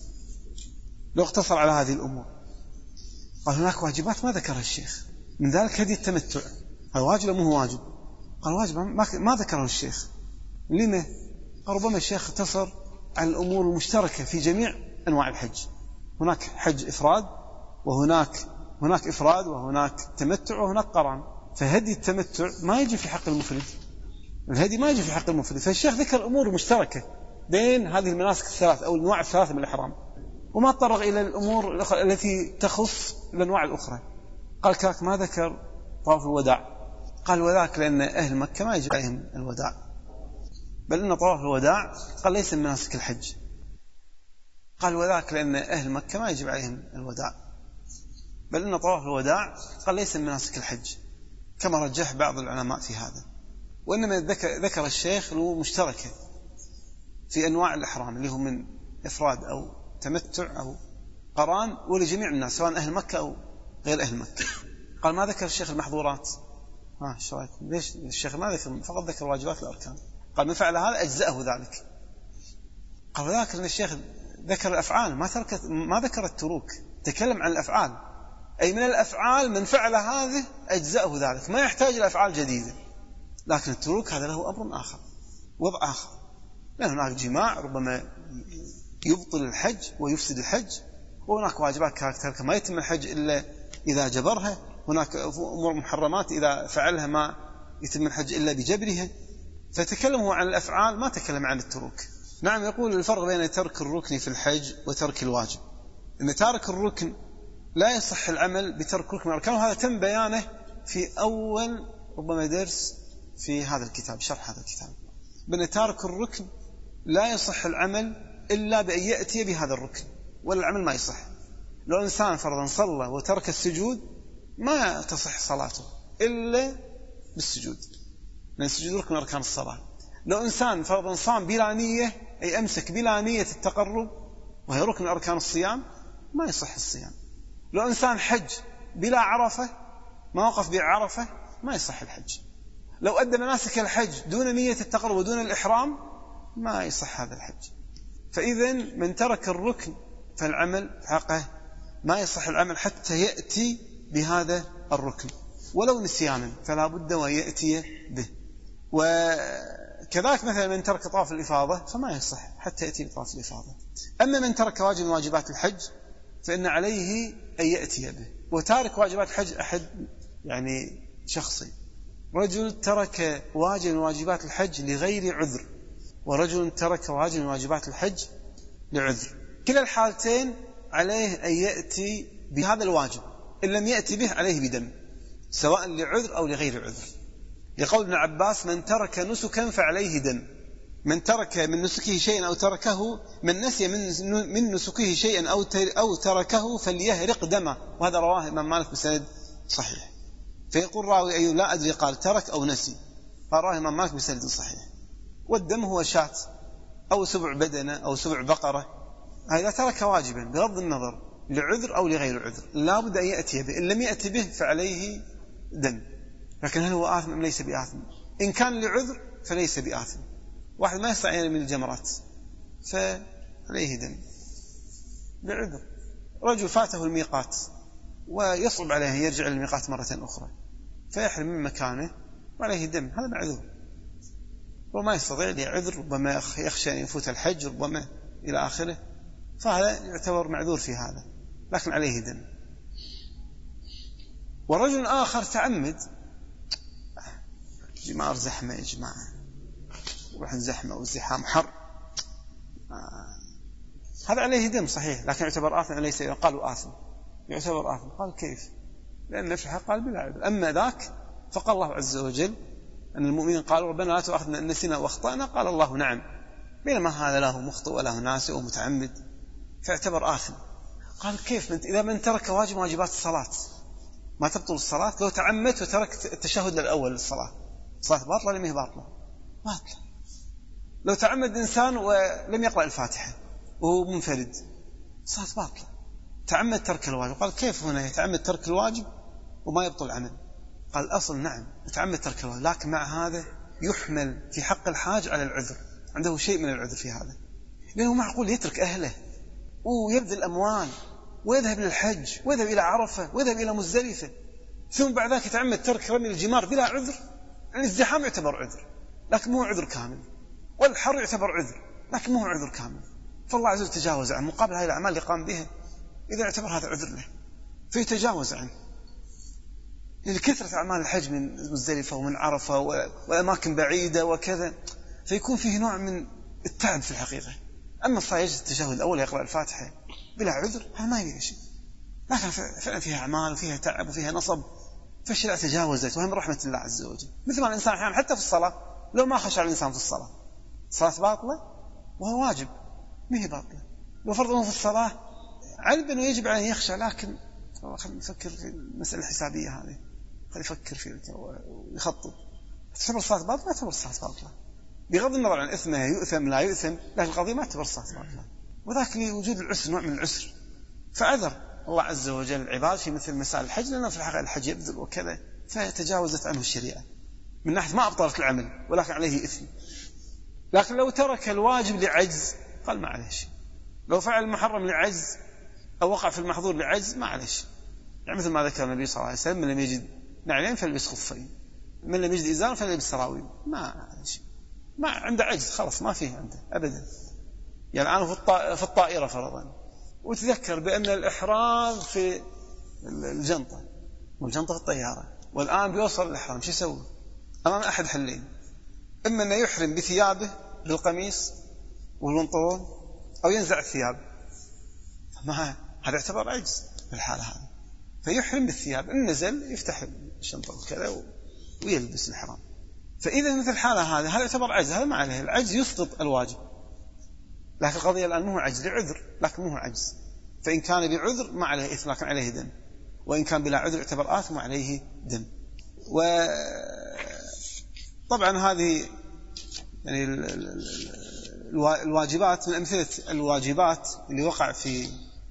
S1: لو اقتصر على هذه الأمور. قال هناك واجبات ما ذكرها الشيخ، من ذلك هدي التمتع، هل واجب أم هو واجب؟ قال واجب ما ذكره الشيخ. لما؟ ربما الشيخ اختصر على الأمور المشتركة في جميع أنواع الحج. هناك حج إفراد وهناك هناك إفراد وهناك تمتع وهناك قران، فهدي التمتع ما يجي في حق المفرد، الهدي ما يجي في حق المفرد. فالشيخ ذكر أمور مشتركة بين هذه المناسك الثلاث أو الأنواع الثلاثة من الإحرام، وما تطرق إلى الأمور التي تخص الأنواع الأخرى. قال كاك ما ذكر طواف الوداع، قال وذاك لأن أهل مكة ما يجب عليهم الوداع، بل إن طواف الوداع قال ليس من مناسك الحج. قال وذاك لأن أهل مكة ما يجب عليهم الوداع، بل إن طواف الوداع قال ليس من مناسك الحج، كما رجح بعض العلماء في هذا. وإنما ذكر, ذكر الشيخ له مشتركة في أنواع الإحرام اللي هو من إفراد أو تمتع أو قران ولجميع الناس سواء أهل مكة أو غير أهل مكة. قال ما ذكر الشيخ المحظورات. ها شو رأيك؟ ليش الشيخ ما ذكر؟ فقط ذكر واجبات الأركان. قال من فعل هذا أجزأه ذلك. قال ذاك أن الشيخ ذكر الأفعال ما ترك ما ذكر التروك، تكلم عن الأفعال، أي من الأفعال من فعل هذه أجزأه ذلك، ما يحتاج إلى أفعال جديدة. لكن التروك هذا له أمر آخر، وضع آخر، لأن هناك جماع ربما يبطل الحج ويفسد الحج، وهناك واجبات كترك ما يتم الحج إلا إذا جبرها، هناك أمور محرمات إذا فعلها ما يتم الحج إلا بجبرها. فتكلموا عن الأفعال ما تكلم عن التروك. نعم يقول الفرق بين ترك الركن في الحج وترك الواجب، إن تارك الركن لا يصح العمل بترك ركن الأركان، وهذا تم بيانه في أول ربما درس في هذا الكتاب، شرح هذا الكتاب، بأن تارك الركن لا يصح العمل إلا بأن يأتي بهذا الركن، ولا العمل ما يصح. لو إنسان فرضا صلى وترك السجود ما تصح صلاته إلا بالسجود، لأن السجود ركن أركان الصلاة. لو إنسان فرضا صام بلا نية، أي أمسك بلا نية التقرب وهي ركن أركان الصيام، ما يصح الصيام. لو إنسان حج بلا عرفة، ما وقف بعرفة، ما يصح الحج. لو أدى مناسك الحج دون نية التقرب ودون الإحرام، ما يصح هذا الحج. فإذن من ترك الركن فالعمل حقه ما يصح العمل حتى يأتي بهذا الركن، ولو نسيانا فلا بد ويأتي به. وكذلك مثلا من ترك طواف الإفاضة فما يصح حتى يأتي بطواف الإفاضة. أما من ترك واجب من واجبات الحج فإن عليه أن يأتي به. وتارك واجبات الحج أحد يعني شخصي، رجل ترك واجب من واجبات الحج لغير عذر، ورجل ترك واجب من واجبات الحج لعذر. كلا الحالتين عليه أن يأتي بهذا الواجب، إن لم يأتي به عليه بدم، سواء لعذر أو لغير عذر، لقول ابن عباس: من ترك نسكا فعليه دم. من ترك من نسكه شيئا أو تركه، من نسي من من نسكه شيئا أو أو تركه فليهرق دمه. وهذا رواه الإمام مالك بسند صحيح. فيقول راوي: أي لا أدري قال ترك أو نسي، قال رواه الإمام مالك بسند صحيح. والدم هو شاة أو سبع بدنة أو سبع بقرة، هذا ترك واجبا بغض النظر لعذر أو لغير عذر، لا بد أن يأتي به، إن لم يأتي به فعليه دم. لكن هل هو آثم أم ليس بآثم؟ إن كان لعذر فليس بآثم. واحد ما يستطيع يرمي من الجمرات فعليه دم لعذر. رجل فاته الميقات ويصعب عليه يرجع للميقات مرة أخرى فيحرم من مكانه وعليه دم، هذا معذور. وما يستطيع لعذر، ربما يخشى أن يفوت الحج، ربما إلى آخره، فهذا يعتبر معذور في هذا، لكن عليه دم. ورجل آخر تعمد: جمار زحمة يا جماعة، روح زحمة والزحام حر، آه. هذا عليه دم صحيح، لكن يعتبر آثم ليس. قالوا آثم، يعتبر آثم. قال كيف؟ لأن في الحق قال بلا عذر. أما ذاك فقال الله عز وجل أن المؤمنين قالوا: ربنا لا تؤاخذنا إن نسينا وأخطأنا، قال الله: نعم. بينما هذا له مخطئ وله ناسئ ومتعمد، فاعتبر آثم. قال كيف؟ إذا من ترك واجب واجبات الصلاة ما تبطل الصلاة. لو تعمد وترك التشهد الأول للصلاة، صلاة باطلة لم هي باطلة؟ باطلة. لو تعمد إنسان ولم يقرأ الفاتحة وهو منفرد، صلاة باطلة. تعمد ترك الواجب. قال كيف هنا يتعمد ترك الواجب وما يبطل العمل؟ قال الأصل نعم يتعمد ترك الواجب، لكن مع هذا يحمل في حق الحاج على العذر، عنده شيء من العذر في هذا، لأنه معقول يترك أهله ويبذل أموال ويذهب للحج ويذهب إلى عرفة ويذهب إلى مزدلفة، ثم بعد ذلك يتعمد ترك رمي الجمار بلا عذر. الازدحام يعتبر عذر لكن مو عذر كامل، والحر يعتبر عذر لكن مو عذر كامل. فالله عز وجل تجاوز عنه مقابل هذه الأعمال اللي قام بها، إذا اعتبر هذا عذر له فيتجاوز عنه. لكثرة أعمال الحج من مزدلفة ومن عرفة وأماكن بعيدة وكذا، فيكون فيه نوع من التعب في الحقيقة. أما الصلاة يجلس التشهد الأول يقرأ الفاتحة بلا عذر، هذا ما يبي شيء، لكن فعلا فيها أعمال وفيها تعب وفيها نصب، فالشريعة تجاوزت، وهم رحمة الله عز وجل. مثل ما الإنسان أحيانا حتى في الصلاة لو ما خشع الإنسان في الصلاة، صلاة باطلة وهو واجب، ما هي باطلة. لو فرضه في الصلاة علم أنه يجب عليه يخشع، لكن خلينا نفكر في المسألة الحسابية هذه، خلينا يفكر فيها ويخطط. تعتبر الصلاة باطلة؟ ما تعتبر الصلاة باطلة بغض النظر عن إثمها، يؤثم لا يؤثم، لكن القضية ما تعتبر الصلاة باطلة، وذاك لوجود العسر، نوع من العسر. فعذر الله عز وجل العباد في مثل مسائل الحج، لأنه في الحقيقة الحج يبذل وكذا، فتجاوزت عنه الشريعة من ناحية ما أبطلت العمل، ولكن عليه إثم. لكن لو ترك الواجب لعجز قال ما عليه شيء. لو فعل المحرم لعجز أو وقع في المحظور لعجز ما عليه شيء. يعني مثل ما ذكر النبي صلى الله عليه وسلم: من لم يجد نعلين فليلبس خفين، من لم يجد إزار فليلبس سراويل. ما عليه شيء، ما عنده عجز، خلاص ما فيه عنده أبدا. يعني الآن في الطائرة فرضا، وتذكر بأن الإحرام في الجنطة والجنطة في الطيارة، والآن بيوصل الإحرام، شو يسوي؟ أمام أحد حلين: إما أنه يحرم بثيابه بالقميص والبنطلون، أو ينزع الثياب. ما هذا يعتبر عجز في الحالة هذه، فيحرم بالثياب، إن نزل يفتح الشنطة وكذا ويلبس الإحرام. فإذا مثل الحالة هذه هذا يعتبر عجز، هذا ما عليه، العجز يسقط الواجب. لكن القضية الآن مو عجز لعذر، لكن مو عجز، فإن كان بعذر ما عليه إثم لكن عليه دم، وإن كان بلا عذر يعتبر آثم وعليه دم. وطبعا هذه يعني الواجبات من أمثلة الواجبات اللي وقع في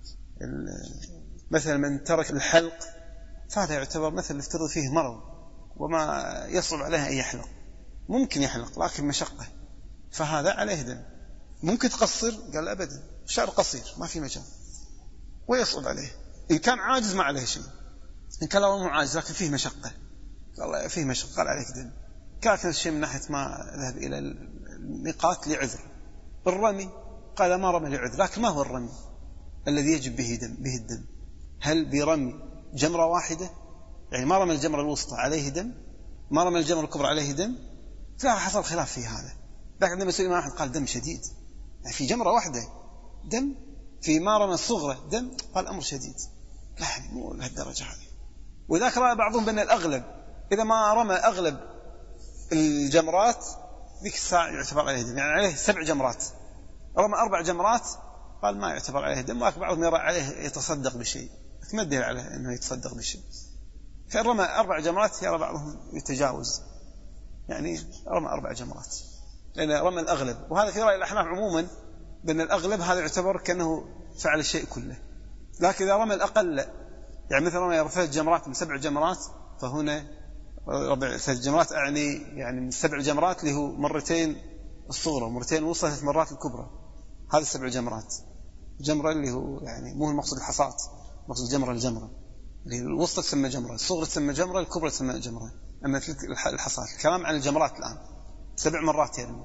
S1: مثلا من ترك الحلق، فهذا يعتبر مثل افترض فيه مرض وما يصعب عليه أن يحلق، ممكن يحلق لكن مشقة، فهذا عليه دم. ممكن تقصر؟ قال أبدا، شعر قصير ما في مجال ويصعب عليه. إن كان عاجز ما عليه شيء، إن كان لو مو عاجز لكن فيه مشقة، قال فيه مشقة قال عليك دم. كان الشيء من ناحية ما ذهب إلى الميقات لعذر. الرمي قال ما رمى لعذر، لكن ما هو الرمي الذي يجب به دم به الدم؟ هل برمي جمرة واحدة، يعني ما رمى الجمرة الوسطى عليه دم، ما رمى الجمرة الكبرى عليه دم، فلا حصل خلاف في هذا. لكن عندما سئل الإمام أحمد قال دم شديد، يعني في جمرة واحدة دم، في ما رمى الصغرى دم، قال أمر شديد، لا مو لهالدرجة هذه. وذاك رأى بعضهم بأن الأغلب إذا ما رمى أغلب الجمرات ذيك الساعة يعتبر عليه دم، يعني عليه سبع جمرات، رمى أربع جمرات قال ما يعتبر عليه دم. ولكن بعضهم يرى عليه يتصدق بشيء، ما الدليل عليه أنه يتصدق بشيء. فإن رمى أربع جمرات يرى بعضهم يتجاوز، يعني رمى أربع جمرات لأن رمى الأغلب. وهذا في رأي الأحناف عموما بأن الأغلب هذا يعتبر كأنه فعل الشيء كله. لكن إذا رمى الأقل، يعني مثلا رمى ثلاث جمرات من سبع جمرات، فهنا ربع ثلاث جمرات أعني يعني من سبع جمرات اللي هو مرتين الصغرى ومرتين الوسطى ثلاث مرات الكبرى، هذه السبع جمرات. جمرة اللي هو يعني مو المقصود الحصاة، مقصود جمرة الجمرة اللي الوسطى تسمى جمرة، الصغرى تسمى جمرة، الكبرى تسمى جمرة. أما الحصاة الكلام عن الجمرات الآن سبع مرات يرمي.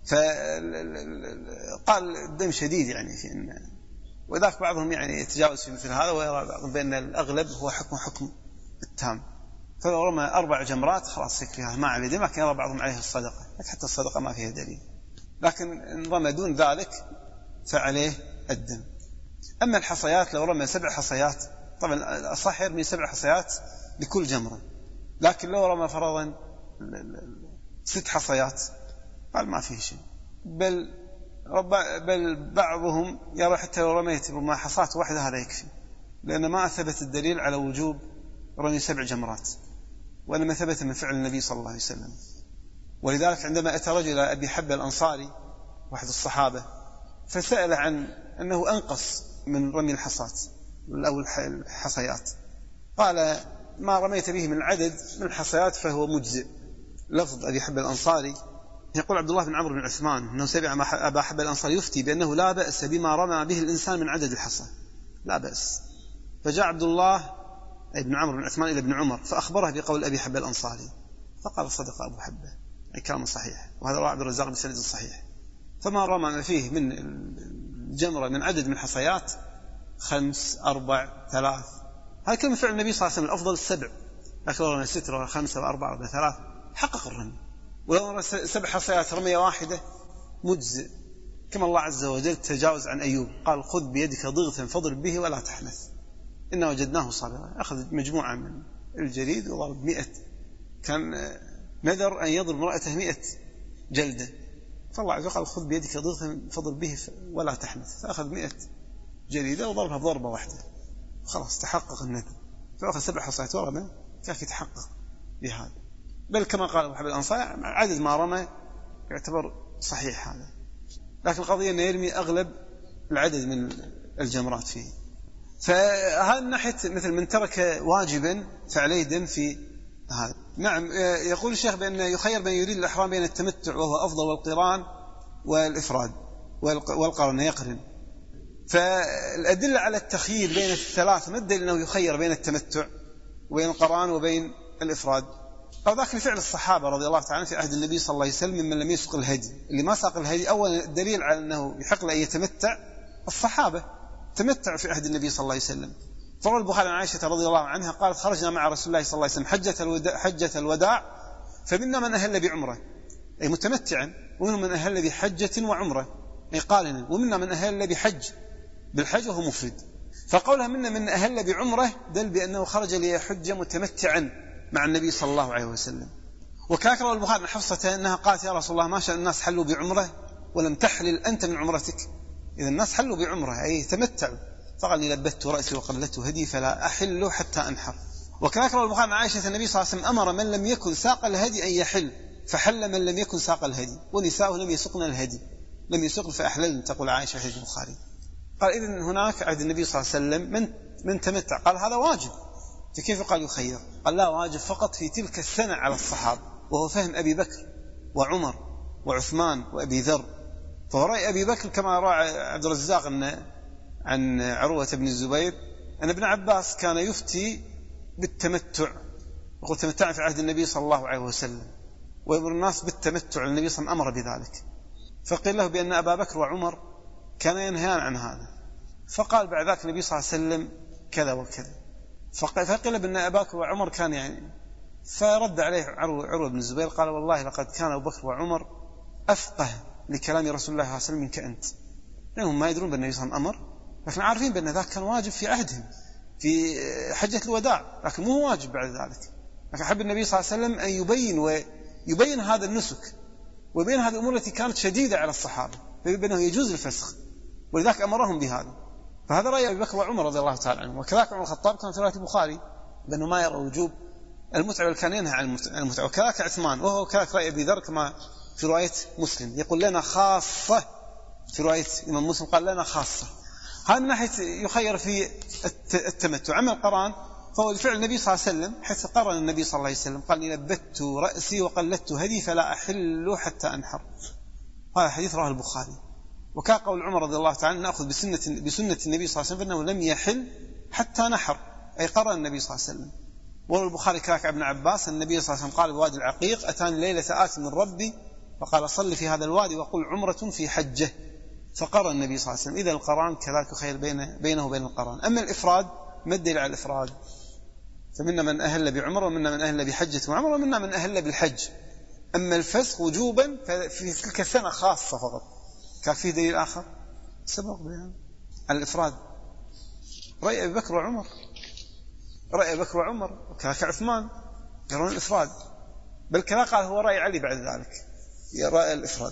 S1: فقال الدم شديد يعني في إن، وذاك بعضهم يعني يتجاوز في مثل هذا، ويرى بعضهم بأن الأغلب هو حكم حكم التام. فلو رمى أربع جمرات خلاص يكفيها ما عليه دم. لكن يرى بعضهم عليه الصدقة، لكن حتى الصدقة ما فيها دليل. لكن إن رمى دون ذلك فعليه الدم. أما الحصيات لو رمى سبع حصيات، طبعا الصح يرمي سبع حصيات لكل جمرة، لكن لو رمى فرضا ست حصيات قال ما فيه شيء. بل بل بعضهم يرى حتى لو رميت بما حصات واحدة هذا يكفي، لأن ما ثبت الدليل على وجوب رمي سبع جمرات، وإنما ثبت من فعل النبي صلى الله عليه وسلم. ولذلك عندما أتى رجل أبي حبة الأنصاري واحد الصحابة فسأل عن أنه أنقص من رمي الحصات أو الحصيات، قال ما رميت به من العدد من الحصيات فهو مجزئ. لفظ أبي حبة الأنصاري يقول عبد الله بن عمرو بن عثمان أنه سمع أبا حبة الأنصاري يفتي بأنه لا بأس بما رمى به الإنسان من عدد الحصى، لا بأس. فجاء عبد الله بن عمرو بن عثمان إلى ابن عمر فأخبره بقول أبي حبة الأنصاري، فقال صدق أبو حبة، أي كلام صحيح. وهذا رواه عبد الرزاق بسند صحيح. فما رمى ما فيه من الجمرة من عدد من حصيات خمس أربع ثلاث، هذا كلمة فعل النبي صلى الله عليه وسلم الأفضل السبع، لكن رمى ستة ولا خمسة وأربعة ولا ثلاث حقق الرمي. ولو رمى سبع حصيات رمية واحدة مجزئ، كما الله عز وجل تجاوز عن أيوب قال خذ بيدك ضغثا فاضرب به ولا تحنث إنا وجدناه صابرا. أخذ مجموعة من الجريد وضرب مئة، كان نذر أن يضرب امرأته مئة جلدة، فالله عز وجل قال خذ بيدك ضغثا فاضرب به ولا تحنث، فأخذ مئة جريدة وضربها بضربة واحدة، خلاص تحقق النذر. فأخذ سبع حصيات ورمى كيف يتحقق بهذا. بل كما قال أبو حبة الأنصاري عدد ما رمى يعتبر صحيح هذا، لكن القضية أنه يرمي أغلب العدد من الجمرات فيه. فهذا من ناحية مثل من ترك واجبا فعليه دم في هذا. نعم يقول الشيخ بأنه يخير بين يريد الإحرام بين التمتع وهو أفضل والقران والإفراد والقرن يقرن. فالأدلة على التخيير بين الثلاث ما الدليل أنه يخير بين التمتع وبين القران وبين الإفراد؟ أو ذاك لفعل الصحابة رضي الله تعالى في عهد النبي صلى الله عليه وسلم ممن لم يسق الهدي. اللي ما ساق الهدي أولا الدليل على أنه يحق له أن يتمتع الصحابة تمتع في عهد النبي صلى الله عليه وسلم. فروى البخاري عن عائشة رضي الله عنها قالت خرجنا مع رسول الله صلى الله عليه وسلم حجة الوداع, حجة الوداع فمنا من أهل بعمرة أي متمتعا، ومنهم من أهل بحجة وعمرة أي قارنا، ومنا من أهل بحج بالحج وهو مفرد. فقولها منا من أهل بعمرة دل بأنه خرج ليحج متمتعا مع النبي صلى الله عليه وسلم. وكذلك روى البخاري عن حفصة أنها قالت يا رسول الله ما شاء الناس حلوا بعمرة ولم تحلل أنت من عمرتك. إذا الناس حلوا بعمرة أي تمتعوا، فقال لي لبت رأسي وقلت هدي فلا أحل حتى أنحر. وكذلك روى البخاري عن عائشة النبي صلى الله عليه وسلم أمر من لم يكن ساق الهدي أن يحل فحل من لم يكن ساق الهدي، ونساءه لم يسقن الهدي لم يسقن فأحلل تقول عائشة في البخاري. قال إذن هناك عهد النبي صلى الله عليه وسلم من من تمتع، قال هذا واجب. فكيف قال يخير؟ قال لا، واجب فقط في تلك السنة على الصحابة، وهو فهم أبي بكر وعمر وعثمان وأبي ذر. فرأي أبي بكر كما رأى عبد الرزاق أن عن عروة بن الزبير أن ابن عباس كان يفتي بالتمتع، يقول تمتع في عهد النبي صلى الله عليه وسلم، ويأمر الناس بالتمتع، النبي صلى الله عليه وسلم أمر بذلك. فقيل له بأن أبا بكر وعمر كان ينهيان عن هذا، فقال بعد ذلك النبي صلى الله عليه وسلم كذا وكذا. فقيل بأن أبا بكر وعمر كان يعني فرد عليه عروة بن الزبير قال والله لقد كان أبو بكر وعمر أفقه لكلام رسول الله صلى الله عليه وسلم منك أنت، لأنهم ما يدرون بأن النبي صلى الله عليه وسلم أمر، لكن عارفين بأن ذاك كان واجب في عهدهم في حجة الوداع، لكن مو واجب بعد ذلك. لكن حب النبي صلى الله عليه وسلم أن يبين ويبين هذا النسك ويبين هذه الأمور التي كانت شديدة على الصحابة، بأنه يجوز الفسخ، ولذلك أمرهم بهذا. فهذا رأي أبي بكر وعمر رضي الله تعالى عنهم. وكذلك عمر الخطاب كان في رواية البخاري بأنه ما يرى وجوب المتعة، بل كان ينهى عن المتعة. وكذلك عثمان، وهو كذلك رأي أبي ذر كما في رواية مسلم، يقول لنا خاصة، في رواية إمام مسلم قال لنا خاصة. هذا من ناحية يخير في التمتع. أما القران فهو لفعل النبي صلى الله عليه وسلم، حيث قرن النبي صلى الله عليه وسلم قال لبت رأسي وقلدت هدي فلا أحل حتى أنحر. هذا حديث رواه البخاري. وكان قول عمر رضي الله تعالى نأخذ بسنة, بسنة النبي صلى الله عليه وسلم فإنه لم يحل حتى نحر، أي قرن النبي صلى الله عليه وسلم. وروى البخاري كذلك ابن عباس النبي صلى الله عليه وسلم قال بوادي العقيق أتاني ليلة آت من ربي فقال صل في هذا الوادي وقل عمرة في حجة، فقرن النبي صلى الله عليه وسلم. إذا القران كذلك خير بينه, بينه وبين القران. أما الإفراد ما الدليل على الإفراد؟ فمنا من أهل بعمرة ومنا من أهل بحجة وعمرة ومنا من أهل بالحج. أما الفسخ وجوبا ففي تلك السنة خاصة فقط. كان فيه دليل آخر سبق بيان الإفراد، رأي أبي بكر وعمر، رأي أبي بكر وعمر وكذلك عثمان يرون الإفراد، بل كذا قال هو رأي علي بعد ذلك يرى الإفراد.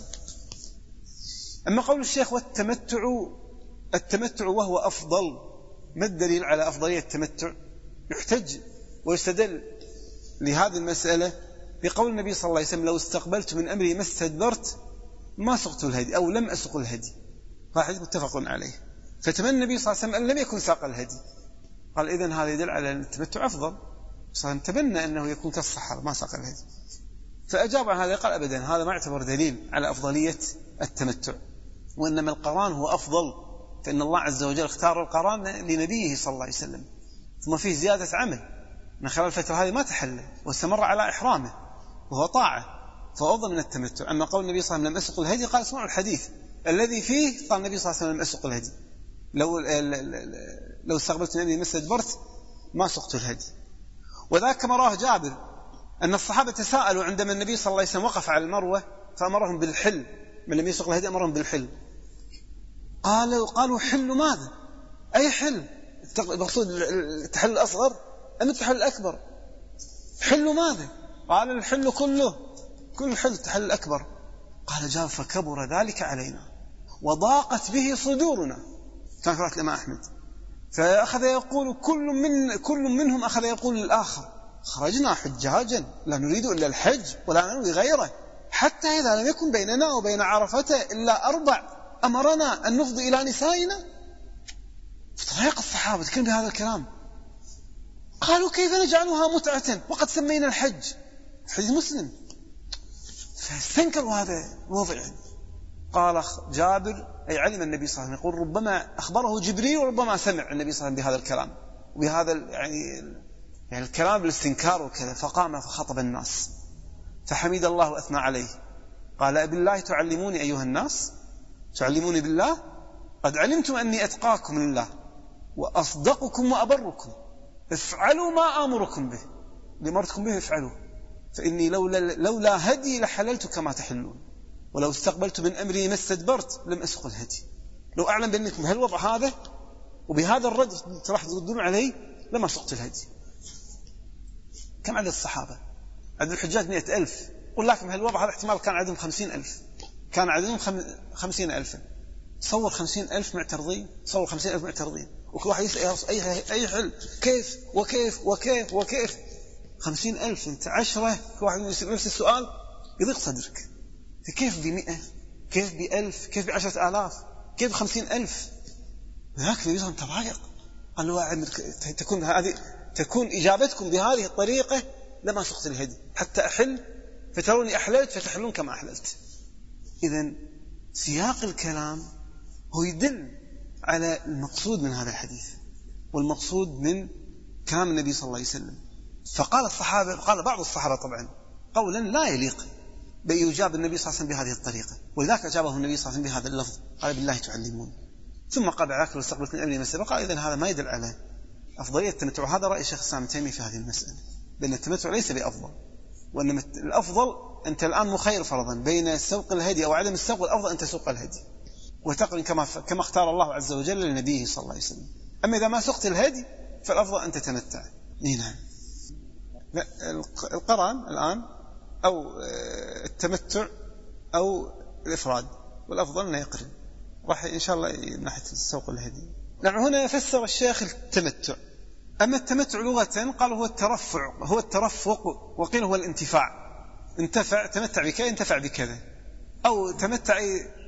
S1: أما قول الشيخ والتمتع التمتع وهو أفضل، ما الدليل على أفضلية التمتع؟ يحتج ويستدل لهذه المسألة بقول النبي صلى الله عليه وسلم لو استقبلت من أمري ما استدبرت ما سقت الهدي أو لم أسق الهدي. هذا حديث متفق عليه. فتمنى النبي صلى الله عليه وسلم أن لم يكن ساق الهدي، قال إذن هذا يدل على أن التمتع أفضل، صلى الله عليه وسلم تمنى أنه يكون كالصحابة ما ساق الهدي. فأجاب عن هذا قال أبدا هذا ما يعتبر دليل على أفضلية التمتع، وإنما القران هو أفضل، فإن الله عز وجل اختار القران لنبيه صلى الله عليه وسلم، ثم فيه زيادة عمل من خلال الفترة هذه ما تحل واستمر على إحرامه وهو طاعة، فأفضل من التمتع. أما قول النبي صلى الله عليه وسلم لم أسق الهدي قال اسمعوا الحديث الذي فيه قال النبي صلى الله عليه وسلم لم أسق الهدي، لو لو استقبلت من أمري ما استدبرت ما سقت الهدي. وذاك كما رواه جابر أن الصحابة تساءلوا عندما النبي صلى الله عليه وسلم وقف على المروة فأمرهم بالحل، من لم يسق الهدي أمرهم بالحل. قالوا قالوا حل ماذا؟ أي حل؟ المقصود التحل الأصغر أم التحل الأكبر؟ حل ماذا؟ قال الحل كله، كل الحل التحل الأكبر. قال جابر فكبر ذلك علينا وضاقت به صدورنا. كان في رواية الإمام أحمد. فأخذ يقول كل من كل منهم أخذ يقول للآخر خرجنا حجاجا لا نريد إلا الحج ولا نريد غيره، حتى إذا لم يكن بيننا وبين عرفة إلا أربع أمرنا أن نفضي إلى نسائنا. فتضايق الصحابة تكلم بهذا الكلام، قالوا كيف نجعلها متعة وقد سمينا الحج؟ حديث مسلم. فاستنكروا هذا الوضع. قال جابر أي علم النبي صلى الله عليه وسلم يقول ربما أخبره جبريل وربما سمع النبي صلى الله عليه وسلم بهذا الكلام وبهذا يعني يعني الكلام بالاستنكار وكذا. فقام فخطب الناس فحمد الله وأثنى عليه، قال أبي الله تعلموني أيها الناس؟ تعلموني بالله؟ قد علمتم أني أتقاكم لله وأصدقكم وأبركم، افعلوا ما آمركم به، لمرتكم به افعلوا، فإني لولا, لولا هدي لحللت كما تحلون، ولو استقبلت من أمري ما استدبرت لم أسق الهدي. لو أعلم بأنكم بهالوضع هذا وبهذا الرد راح تردون عليه لما سقت الهدي. كم عدد الصحابة؟ عدد الحجاج مئة ألف، قل لكم بهالوضع هذا احتمال كان عددهم خمسين ألف، كان عددهم خم... خمسين ألفا. تصور خمسين ألف معترضين، تصور خمسين ألف معترضين، وكل واحد يسأل أي أي حل كيف وكيف وكيف وكيف. خمسين ألف أنت عشرة كل واحد يسأل نفس السؤال يضيق صدرك. كيف بمئة؟ كيف بألف؟ كيف بعشرة آلاف؟ كيف بخمسين ألف؟ هناك النبي صلى الله عليه وسلم تضايق، قال له تكون هذه تكون إجابتكم بهذه الطريقة لما سقت الهدي حتى أحل فتروني أحللت فتحلون كما أحللت. إذن سياق الكلام هو يدل على المقصود من هذا الحديث والمقصود من كلام النبي صلى الله عليه وسلم. فقال الصحابة، قال بعض الصحابة طبعا قولا لا يليق بإجابة النبي صلى الله عليه وسلم بهذه الطريقة، ولذلك أجابه النبي صلى الله عليه وسلم بهذا اللفظ، قال بالله تعلمون. ثم قال بعد ذلك لو استقبلت من أمري ما استدبر، قال إذن هذا ما يدل على أفضلية التمتع. هذا رأي الشيخ الإسلام ابن تيمية في هذه المسألة. بأن التمتع ليس بأفضل، وأن الأفضل أنت الآن مخير فرضا بين سوق الهدي أو عدم السوق، والأفضل أن تسوق الهدي وتقرن كما كما اختار الله عز وجل لنبيه صلى الله عليه وسلم. أما إذا ما سقت الهدي فالأفضل أن تتمتع. نعم. القران الآن أو التمتع أو الإفراد، والأفضل أنه يقرن، راح إن شاء الله من ناحية السوق الهدي. نعم. هنا فسر الشيخ التمتع. أما التمتع لغة قال هو الترفع، هو الترفق، وقيل هو الانتفاع. انتفع، تمتع بكذا، انتفع بكذا، أو تمتع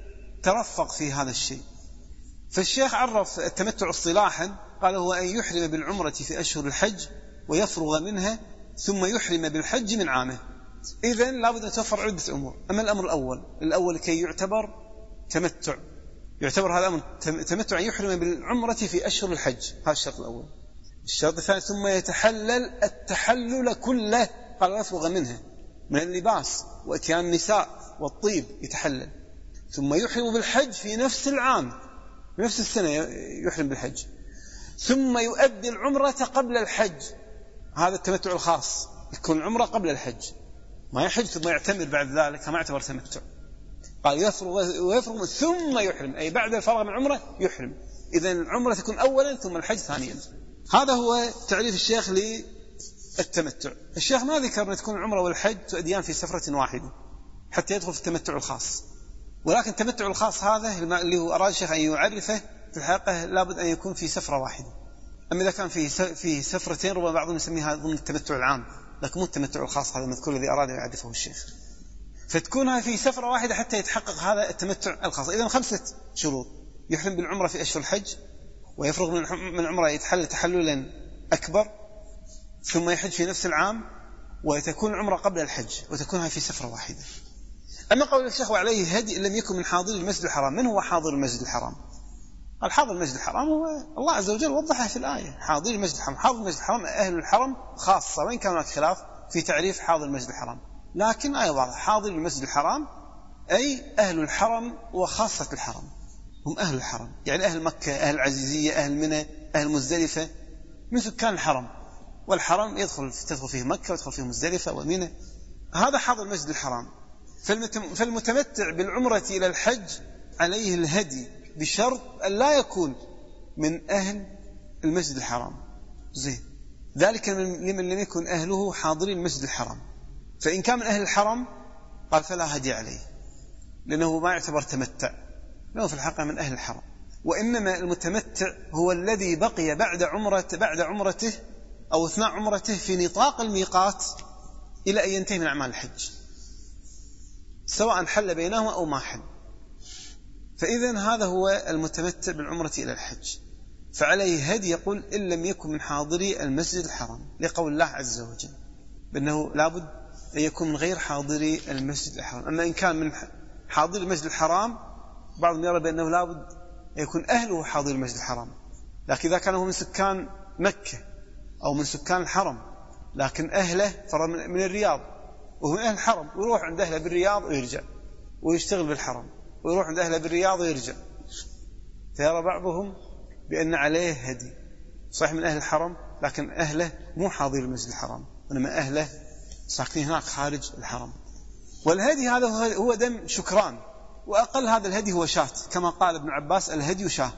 S1: ترفق في هذا الشيء. فالشيخ عرف التمتع اصطلاحا قال هو أن يحرم بالعمرة في أشهر الحج ويفرغ منها ثم يحرم بالحج من عامه. إذن لابد أن توفر عدة أمور. أما الأمر الأول الأول كي يعتبر تمتع، يعتبر هذا الأمر تمتع أن يحرم بالعمرة في أشهر الحج، هذا الشرط الأول. الشرط الثاني ثم يتحلل التحلل كله، قال يفرغ منها من اللباس واتيان النساء والطيب يتحلل، ثم يحرم بالحج في نفس العام، في نفس السنة يحرم بالحج، ثم يؤدي العمرة قبل الحج. هذا التمتع الخاص، يكون العمرة قبل الحج، ما يحج ثم يعتمر بعد ذلك، ما يعتبر تمتع. قال يفرغ ويفرغ ثم يحرم، أي بعد الفرغ من العمرة يحرم. إذن العمرة تكون أولا ثم الحج ثانيا. هذا هو تعريف الشيخ للتمتع. الشيخ ما ذكر أن تكون العمرة والحج تؤديان في سفرة واحدة حتى يدخل في التمتع الخاص، ولكن التمتع الخاص هذا اللي هو أراد الشيخ أن يعرفه في الحقيقة لابد أن يكون في سفرة واحدة. أما إذا كان في في سفرتين ربما بعضهم يسميها ضمن التمتع العام، لكن مو التمتع الخاص هذا المذكور الذي أراد أن يعرفه الشيخ. فتكونها في سفرة واحدة حتى يتحقق هذا التمتع الخاص. إذن خمسة شروط: يحرم بالعمرة في أشهر الحج، ويفرغ من العمرة يتحلل تحللا أكبر، ثم يحج في نفس العام، وتكون العمرة قبل الحج، وتكونها في سفرة واحدة. أما قول الشيخ وعليه هدي إن لم يكن من حاضر المسجد الحرام. من هو حاضر المسجد الحرام؟ الحاضر المسجد الحرام هو الله عز وجل وضحه في الآية، حاضر المسجد الحرام. حاضر المسجد الحرام أهل الحرم خاصة، وإن كان هناك خلاف في تعريف حاضر المسجد الحرام، لكن آية واضحة: حاضر المسجد الحرام أي أهل الحرم وخاصة الحرم، هم أهل الحرم، يعني أهل مكة، أهل العزيزية، أهل منى، أهل مزدلفة، من سكان الحرم. والحرم يدخل تدخل فيه مكة ويدخل فيه مزدلفة ومنى. هذا حاضر المسجد الحرام. فالمتمتع بالعمرة إلى الحج عليه الهدي بشرط أن لا يكون من أهل المسجد الحرام. زين، ذلك لمن لم يكن أهله حاضرين المسجد الحرام. فإن كان من أهل الحرم قال فلا هدي عليه، لأنه ما يعتبر تمتع، لأنه في الحقيقة من أهل الحرم. وإنما المتمتع هو الذي بقي بعد عمرة بعد عمرته أو أثناء عمرته في نطاق الميقات إلى أن ينتهي من أعمال الحج، سواء حل بينهما أو ما حل. فإذن هذا هو المتمتع بالعمرة إلى الحج، فعليه هدي. يقول إن لم يكن من حاضري المسجد الحرام، لقول الله عز وجل بأنه لابد أن يكون من غير حاضري المسجد الحرام. أما إن كان من حاضر المسجد الحرام بعضهم يرى بأنه لابد أن يكون أهله حاضر المسجد الحرام، لكن إذا كانوا من سكان مكة أو من سكان الحرم لكن أهله فرض من الرياض وهو من أهل الحرم، ويروح عند أهله بالرياض ويرجع، ويشتغل بالحرم، ويروح عند أهله بالرياض ويرجع، فيرى بعضهم بأن عليه هدي، صحيح من أهل الحرم لكن أهله مو حاضر المسجد الحرام، وإنما أهله ساكنين هناك خارج الحرم. والهدي هذا هو دم شكران، وأقل هذا الهدي هو شاة، كما قال ابن عباس: الهدي شاة،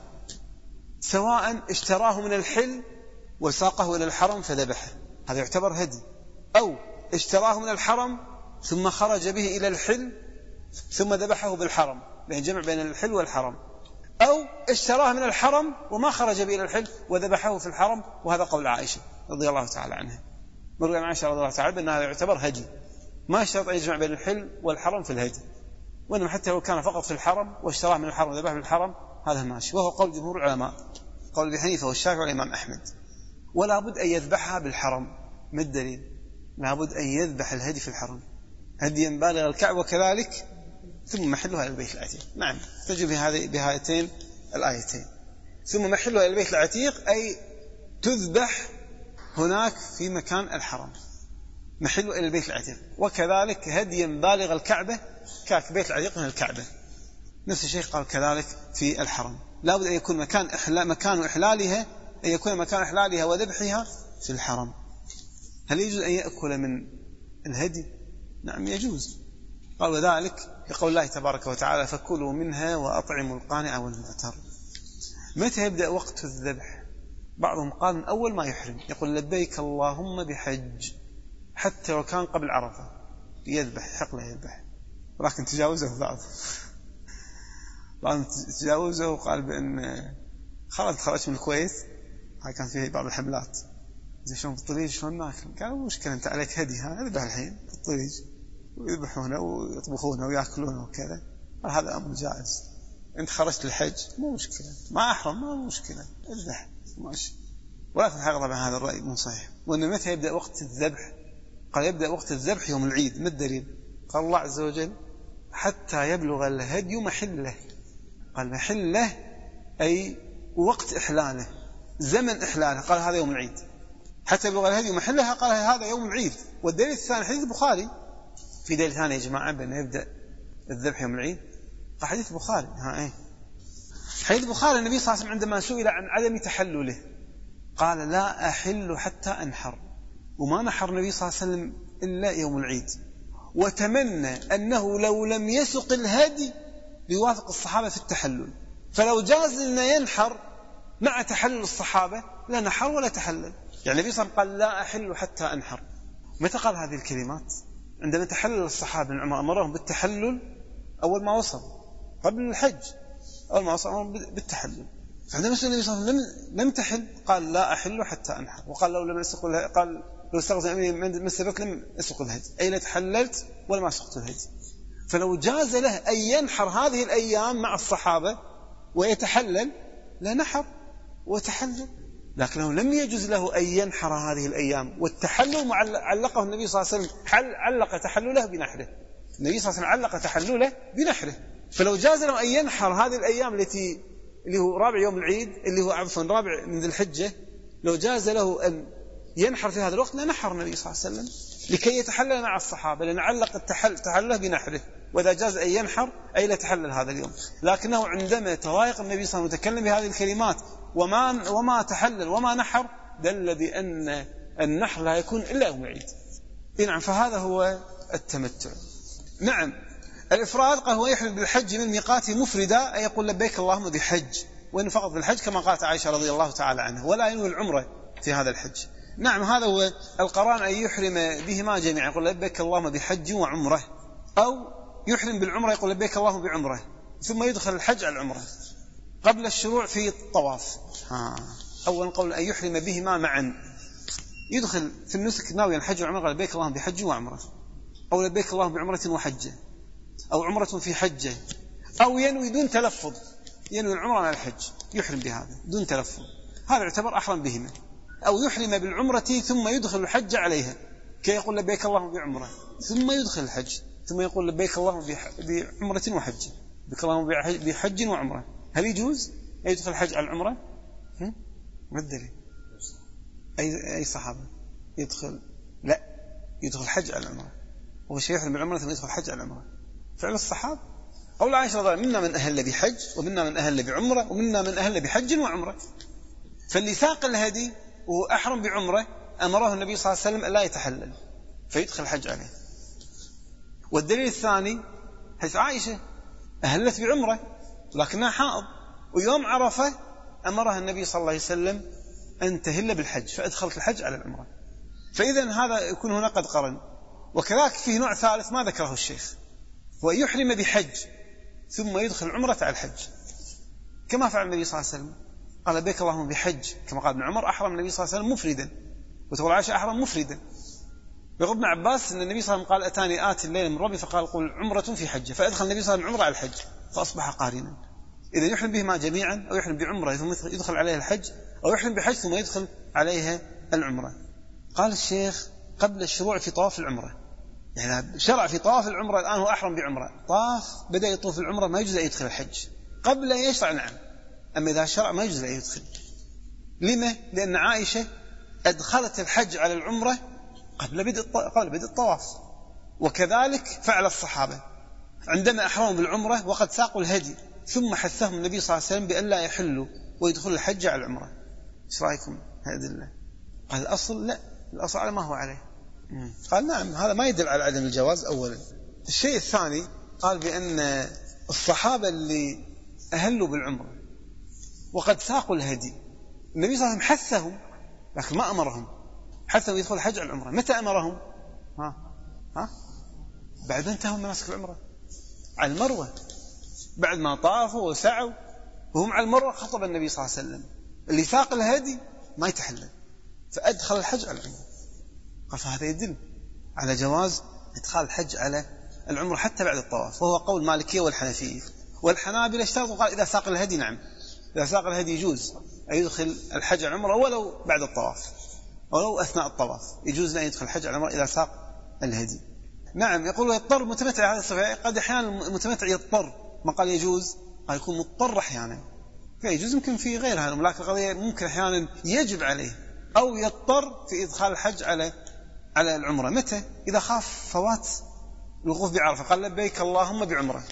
S1: سواء اشتراه من الحل وساقه إلى الحرم فذبحه، هذا يعتبر هدي، أو اشتراه من الحرم ثم خرج به إلى الحل ثم ذبحه بالحرم، لأن جمع بين الحل والحرم، أو اشتراه من الحرم وما خرج به إلى الحل وذبحه في الحرم. وهذا قول عائشة رضي الله تعالى عنها، مروي عن عائشة رضي الله تعالى بأن هذا يعتبر هدي، ما اشترط أن يجمع بين الحل والحرم في الهدي، وإنما حتى لو كان فقط في الحرم واشتراه من الحرم وذبحه بالحرم هذا ماشي، وهو قول جمهور العلماء، قول أبي حنيفة والشافعي والإمام أحمد. ولا بد أن يذبحها بالحرم. ما الدليل؟ لا بد أن يذبح الهدي في الحرم هديا بالغ الكعب، وكذلك ثم محلها إلى البيت العتيق. نعم، تجي بهذه بهاتين الآيتين: ثم محلها إلى البيت العتيق، أي تذبح هناك في مكان الحرم، محله إلى البيت العتيق. وكذلك هديا بالغ الكعبة، كاك بيت العتيق من الكعبة، نفس الشيء قال كذلك في الحرم. لا بد أن يكون مكان إحلال مكان إحلالها أن يكون مكان إحلالها وذبحها في الحرم. هل يجوز أن يأكل من الهدي؟ نعم يجوز. قال وذلك لقول الله تبارك وتعالى فكلوا منها وأطعموا القانع والمعتر. متى يبدأ وقت الذبح؟ بعضهم قال من أول ما يحرم، يقول لبيك اللهم بحج، حتى لو كان قبل عرفة يذبح، حقله يذبح، ولكن تجاوزه بعض بعض تجاوزه وقال بأن خرج خرج من الكويت، هاي كان فيه بعض الحملات، زي شلون في الطريق شلون ناكل، قالوا مشكلة أنت عليك هدي، ها اذبح الحين في الطريق، ويذبحونه ويطبخونه ويأكلونه وكذا، هذا أمر جائز. أنت خرجت للحج مو مشكلة، ما أحرم ما مشكلة، اذبح ماشي. ولكن الحقيقة طبعا هذا الرأي مو صحيح. وأن متى يبدأ وقت الذبح؟ قال يبدأ وقت الذبح يوم العيد. ما الدليل؟ قال الله عز وجل حتى يبلغ الهدي محله. قال محله أي وقت إحلاله، زمن إحلاله، قال هذا يوم العيد. حتى يبلغ الهدي محله قال هذا يوم العيد. والدليل الثاني حديث البخاري. في دليل ثاني يا جماعة بأنه يبدأ الذبح يوم العيد، قال حديث البخاري. ها إيه حديث البخاري النبي صلى الله عليه وسلم عندما سئل عن عدم تحلله قال لا أحل حتى أنحر، وما نحر النبي صلى الله عليه وسلم إلا يوم العيد. وتمنى أنه لو لم يسق الهدي ليوافق الصحابة في التحلل، فلو جاز لنا ينحر مع تحلل الصحابة لا نحر ولا تحلل. يعني النبي صلى الله عليه وسلم قال لا أحل حتى أنحر. متى قال هذه الكلمات؟ عندما تحلل الصحابة من عمر، أمرهم بالتحلل أول ما وصل قبل الحج، أول ما وصل أمرهم بالتحلل. فعندما سئل النبي صلى الله عليه وسلم لم تحل قال لا أحل حتى أنحر. وقال لو لم أسق الهدي، قال لو استغزى أمري من سبق لم أسق الهدي، أي لا تحللت ولا ما سقت الهدي. فلو جاز له أن ينحر هذه الأيام مع الصحابة ويتحلل لا نحر وتحلل، لكنه لم يجوز له أن ينحر هذه الأيام. والتحلل علقه النبي صلى الله عليه وسلم، علق تحلله بنحره. النبي صلى الله عليه وسلم علق تحلله بنحره. فلو جاز له أن ينحر هذه الأيام التي اللي هو رابع يوم العيد، اللي هو عفوا رابع من ذي الحجة، لو جاز له أن ينحر في هذا الوقت لا نحر النبي صلى الله عليه وسلم لكي يتحلل مع الصحابة، لأن علق التحل تحلله بنحره. وإذا جاز أن ينحر أي لا تحلل هذا اليوم. لكنه عندما تضايق النبي صلى الله عليه وسلم وتكلم بهذه الكلمات وما وما تحلل وما نحر، دل بأن النحر لا يكون إلا يوم العيد. نعم فهذا هو التمتع. نعم الإفراد قال هو يحرم بالحج من ميقات مفردا، أي يقول لبيك اللهم بحج، وإن فقط بالحج كما قالت عائشة رضي الله تعالى عنها، ولا ينوي العمرة في هذا الحج. نعم هذا هو القران، أن يحرم بهما جميعا، يقول لبيك اللهم بحج وعمرة، أو يحرم بالعمرة يقول لبيك اللهم بعمرة، ثم يدخل الحج على العمرة قبل الشروع في الطواف. ها. أول قول أن يحرم بهما معا، يدخل في النسك ناوي الحج والعمرة قال لبيك اللهم بحج وعمرة، أو لبيك اللهم بعمرة وحجة، أو عمرة في حجة، أو ينوي دون تلفظ، ينوي العمرة مع الحج، يحرم بهذا دون تلفظ، هذا يعتبر أحرم بهما. أو يحرم بالعمرة ثم يدخل الحج عليها، كي يقول لبيك اللهم بعمرة ثم يدخل الحج، ثم يقول لبيك اللهم بعمرة وحج، لبيك اللهم بحج وعمرة. هل يجوز أن يدخل الحج على العمرة؟ ما الدليل؟ أي أي صحابة يدخل؟ لا، يدخل الحج على العمرة، وهو شيء يحرم بالعمرة ثم يدخل الحج على العمرة. فعل الصحابة. قول عائشة رضي الله عنها منا من أهل بحج ومنا من أهل بعمرة ومنا من أهل بحج وعمرة. فاللي ساق الهدي وهو أحرم بعمرة أمره النبي صلى الله عليه وسلم ألا يتحلل فيدخل الحج عليه. والدليل الثاني حيث عائشة أهلت بعمرة لكنها حائض، ويوم عرفة أمرها النبي صلى الله عليه وسلم أن تهل بالحج فأدخلت الحج على العمرة. فإذا هذا يكون هنا قد قرن. وكذلك فيه نوع ثالث ما ذكره الشيخ، هو يحرم بحج ثم يدخل العمرة على الحج، كما فعل النبي صلى الله عليه وسلم. قال لبيك اللهم بحج، كما قال ابن عمر أحرم النبي صلى الله عليه وسلم مفردا، وتقول عائشة أحرم مفردا. يقول ابن عباس أن النبي صلى الله عليه وسلم قال أتاني آتي الليل من ربي فقال قل عمرة في حجة، فأدخل النبي صلى الله عليه وسلم العمرة على الحج فأصبح قارنا. إذا يحرم بهما جميعا، أو يحرم بعمرة ثم يدخل عليها الحج، أو يحرم بحج ثم يدخل عليها العمرة. قال الشيخ قبل الشروع في طواف العمرة، يعني شرع في طواف العمرة الآن هو أحرم بعمرة، طاف بدأ يطوف العمرة ما يجوز أن يدخل الحج قبل أن يشرع. نعم، أما إذا شرع ما يجوز أن يدخل. لما؟ لأن عائشة أدخلت الحج على العمرة قبل بدء قبل بدء الطواف، وكذلك فعل الصحابة عندما أحرموا بالعمرة وقد ساقوا الهدي، ثم حثهم النبي صلى الله عليه وسلم بأن لا يحلوا ويدخلوا الحج على العمرة. إيش رأيكم؟ هذه الله. قال الأصل لا، الأصل على ما هو عليه. قال نعم هذا ما يدل على عدم الجواز أولا. الشيء الثاني قال بأن الصحابة اللي أهلوا بالعمرة وقد ساقوا الهدي النبي صلى الله عليه وسلم حثهم لكن ما أمرهم، حثهم يدخل الحج على العمرة. متى أمرهم؟ ها ها بعد ما انتهوا من مناسك العمرة على المروة، بعد ما طافوا وسعوا وهم على المروة خطب النبي صلى الله عليه وسلم اللي ساق الهدي ما يتحلل فأدخل الحج على العمرة. قال فهذا يدل على جواز إدخال الحج على العمرة حتى بعد الطواف، وهو قول مالكية والحنفية. والحنابلة اشترطوا قال إذا ساق الهدي نعم، إذا ساق الهدي يجوز أن يدخل الحج على العمرة ولو بعد الطواف ولو أثناء الطواف يجوز أن يدخل الحج على العمرة إذا ساق الهدي. نعم يقول يضطر متمتع هذا الصفة، قد أحيانا المتمتع يضطر، ما قال يجوز قال يكون مضطر أحيانا، فيجوز يمكن في غير هذا، ولكن القضية ممكن أحيانا يجب عليه أو يضطر في إدخال الحج على على العمرة. متى؟ إذا خاف فوات الوقوف بعرفة قال لبيك اللهم بعمرة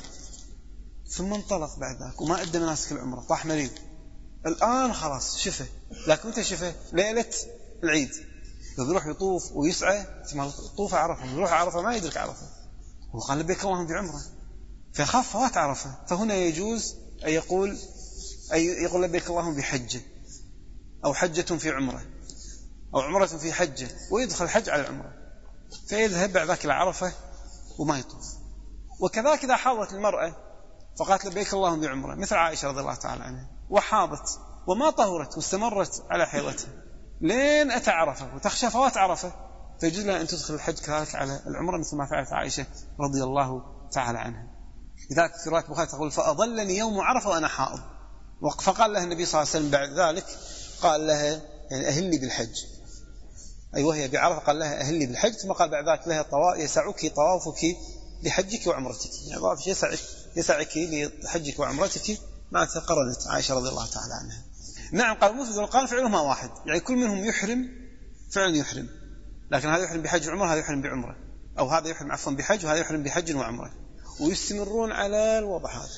S1: ثم انطلق بعد ذلك وما أدى مناسك العمرة، طاح مريض، الآن خلاص شفه، لكن متى شفه؟ ليلة العيد يروح يطوف ويسعى طوف عرفة، يروح عرفة ما يدرك عرفة وقال لبيك اللهم بعمرة فخاف فوات عرفة، فهنا يجوز أن يقول أي يقول لبيك اللهم بحجة أو حجة في عمرة أو عمرة في حجة ويدخل الحج على العمرة، فيذهب بعد ذلك إلى عرفة وما يطوف. وكذلك إذا حاضت المرأة فقالت لبيك اللهم بعمرة مثل عائشة رضي الله تعالى عنها وحاضت وما طهرت واستمرت على حيضتها لين أتى عرفة وتخشى فوات عرفة، فيجوز لها أن تدخل الحج كذلك على العمرة مثل ما فعلت عائشة رضي الله تعالى عنها. لذلك في رواية البخاري تقول فأضلني يوم عرفة وأنا حائض، فقال لها النبي صلى الله عليه وسلم بعد ذلك قال لها يعني أهلي بالحج، أي وهي بعرفة قال لها أهلي بالحج، ثم قال بعد ذلك لها طوا... يسعك طوافك لحجك وعمرتك، يعني طواف يسعك يسعك لحجك وعمرتك. ما تقرنت عائشة رضي الله تعالى عنها. نعم قال المفرد والقارن فعلهما واحد، يعني كل منهم يحرم فعلا يحرم، لكن هذا يحرم بحج وعمرة هذا يحرم بعمرة، أو هذا يحرم عفوا بحج وهذا يحرم بحج وعمرة، ويستمرون على الوضع هذا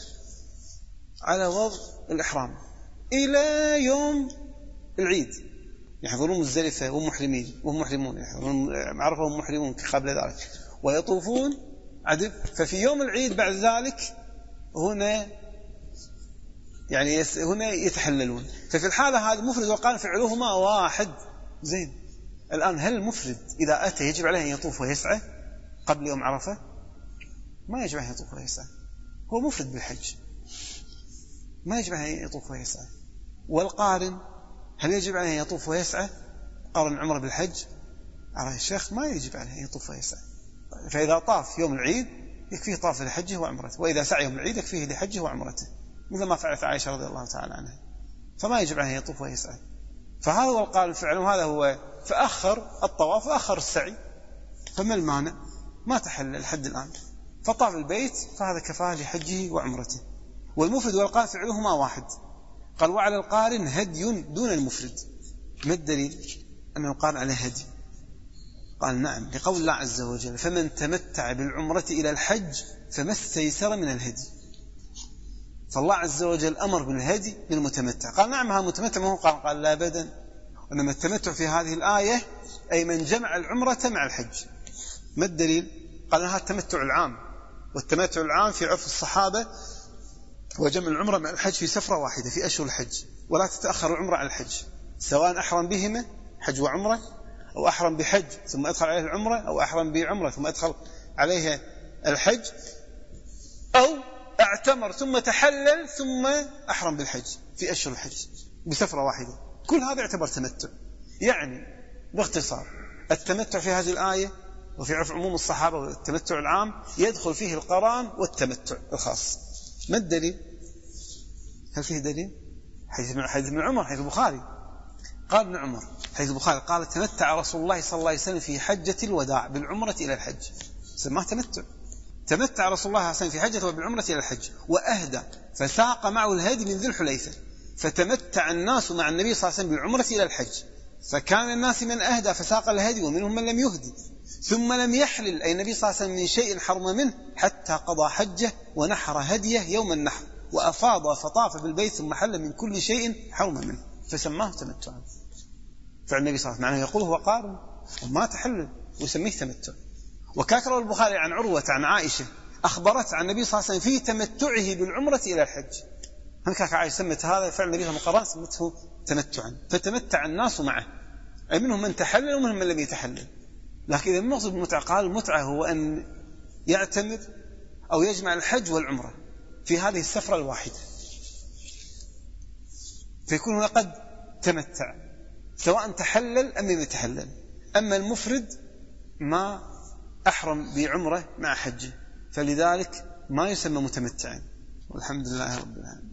S1: على وضع الإحرام إلى يوم العيد، يحضرون مزدلفة وهم محرمين وهم محرمون، يحضرون عرفة وهم محرمون قبل ذلك ويطوفون عدل. ففي يوم العيد بعد ذلك هنا يعني يس هنا يتحللون. ففي الحالة هذه المفرد والقارن فعلهما واحد. زين الآن هل المفرد إذا أتى يجب عليه أن يطوف ويسعى قبل يوم عرفة؟ ما يجب عليه أن يطوف ويسعى، هو مفرد بالحج ما يجب عليه أن يطوف ويسعى. والقارن هل يجب عليه أن يطوف ويسعى؟ قارن العمرة بالحج على الشيخ ما يجب عليه أن يطوف ويسعى، فإذا طاف يوم العيد يكفيه طاف لحجه وعمرته، وإذا سعى يوم العيد يكفيه لحجه وعمرته مثل ما فعلت عائشة رضي الله تعالى عنها، فما يجب عليه أن يطوف ويسعى. فهذا هو القارن فعلا، وهذا هو فأخر الطواف وأخر السعي، فما المانع؟ ما تحل الحد الآن، فطاف البيت فهذا كفاه لحجه وعمرته. والمفرد والقارن فعلهما واحد. قال وعلى القارن هدي دون المفرد. ما الدليل أن القارن عليه هدي؟ قال نعم لقول الله عز وجل فمن تمتع بالعمرة إلى الحج فما استيسر من الهدي، فالله عز وجل أمر بالهدي للمتمتع. قال نعم هذا متمتع، ما هو قال قال لا أبدا، وإنما التمتع في هذه الآية أي من جمع العمرة مع الحج. ما الدليل؟ قال هذا التمتع العام، والتمتع العام في عرف الصحابة هو جمع العمرة مع الحج في سفرة واحدة في أشهر الحج، ولا تتأخر العمرة عن الحج، سواء أحرم بهما حج وعمرة أو أحرم بحج ثم أدخل عليه العمرة، أو أحرم بعمرة ثم أدخل عليها الحج، أو اعتمر ثم تحلل ثم أحرم بالحج في أشهر الحج بسفرة واحدة، كل هذا يعتبر تمتع. يعني باختصار التمتع في هذه الآية وفي عرف عموم الصحابة والتمتع العام يدخل فيه القران والتمتع الخاص. ما الدليل؟ هل فيه دليل؟ حديث ابن عمر حديث البخاري قال ابن عمر حديث البخاري قال تمتع رسول الله صلى الله عليه وسلم في حجة الوداع بالعمرة إلى الحج، سماه تمتع. تمتع رسول الله صلى الله عليه وسلم في حجة وبالعمرة إلى الحج، وأهدى فساق معه الهدي من ذي الحليفة، فتمتع الناس مع النبي صلى الله عليه وسلم بالعمرة إلى الحج، فكان الناس من أهدى فساق الهدي ومنهم من لم يهدي، ثم لم يحلل أي النبي صلى الله عليه وسلم من شيء حرم منه حتى قضى حجه ونحر هديه يوم النحر وأفاض فطاف بالبيت ثم حل من كل شيء حرم منه، فسماه تمتعا. فالنبي صلى الله عليه وسلم معناه يقول هو قارن وما تحلل ويسميه تمتع. وكاكر البخاري عن عروة عن عائشة أخبرت عن النبي صلى الله عليه وسلم في تمتعه بالعمرة إلى الحج. هم كاكر عائشة سمت هذا فعل النبي صلى الله عليه وسلم سمته تمتعا، فتمتع الناس معه، أي منهم من تحلل ومنهم من لم يتحلل. لكن إذا المقصود بالمتعة قال المتعة هو أن يعتمر أو يجمع الحج والعمرة في هذه السفرة الواحدة، فيكون هو قد تمتع سواء تحلل أم لم يتحلل. أما المفرد ما أحرم بعمرة مع حجه، فلذلك ما يسمى متمتعا. والحمد لله رب العالمين.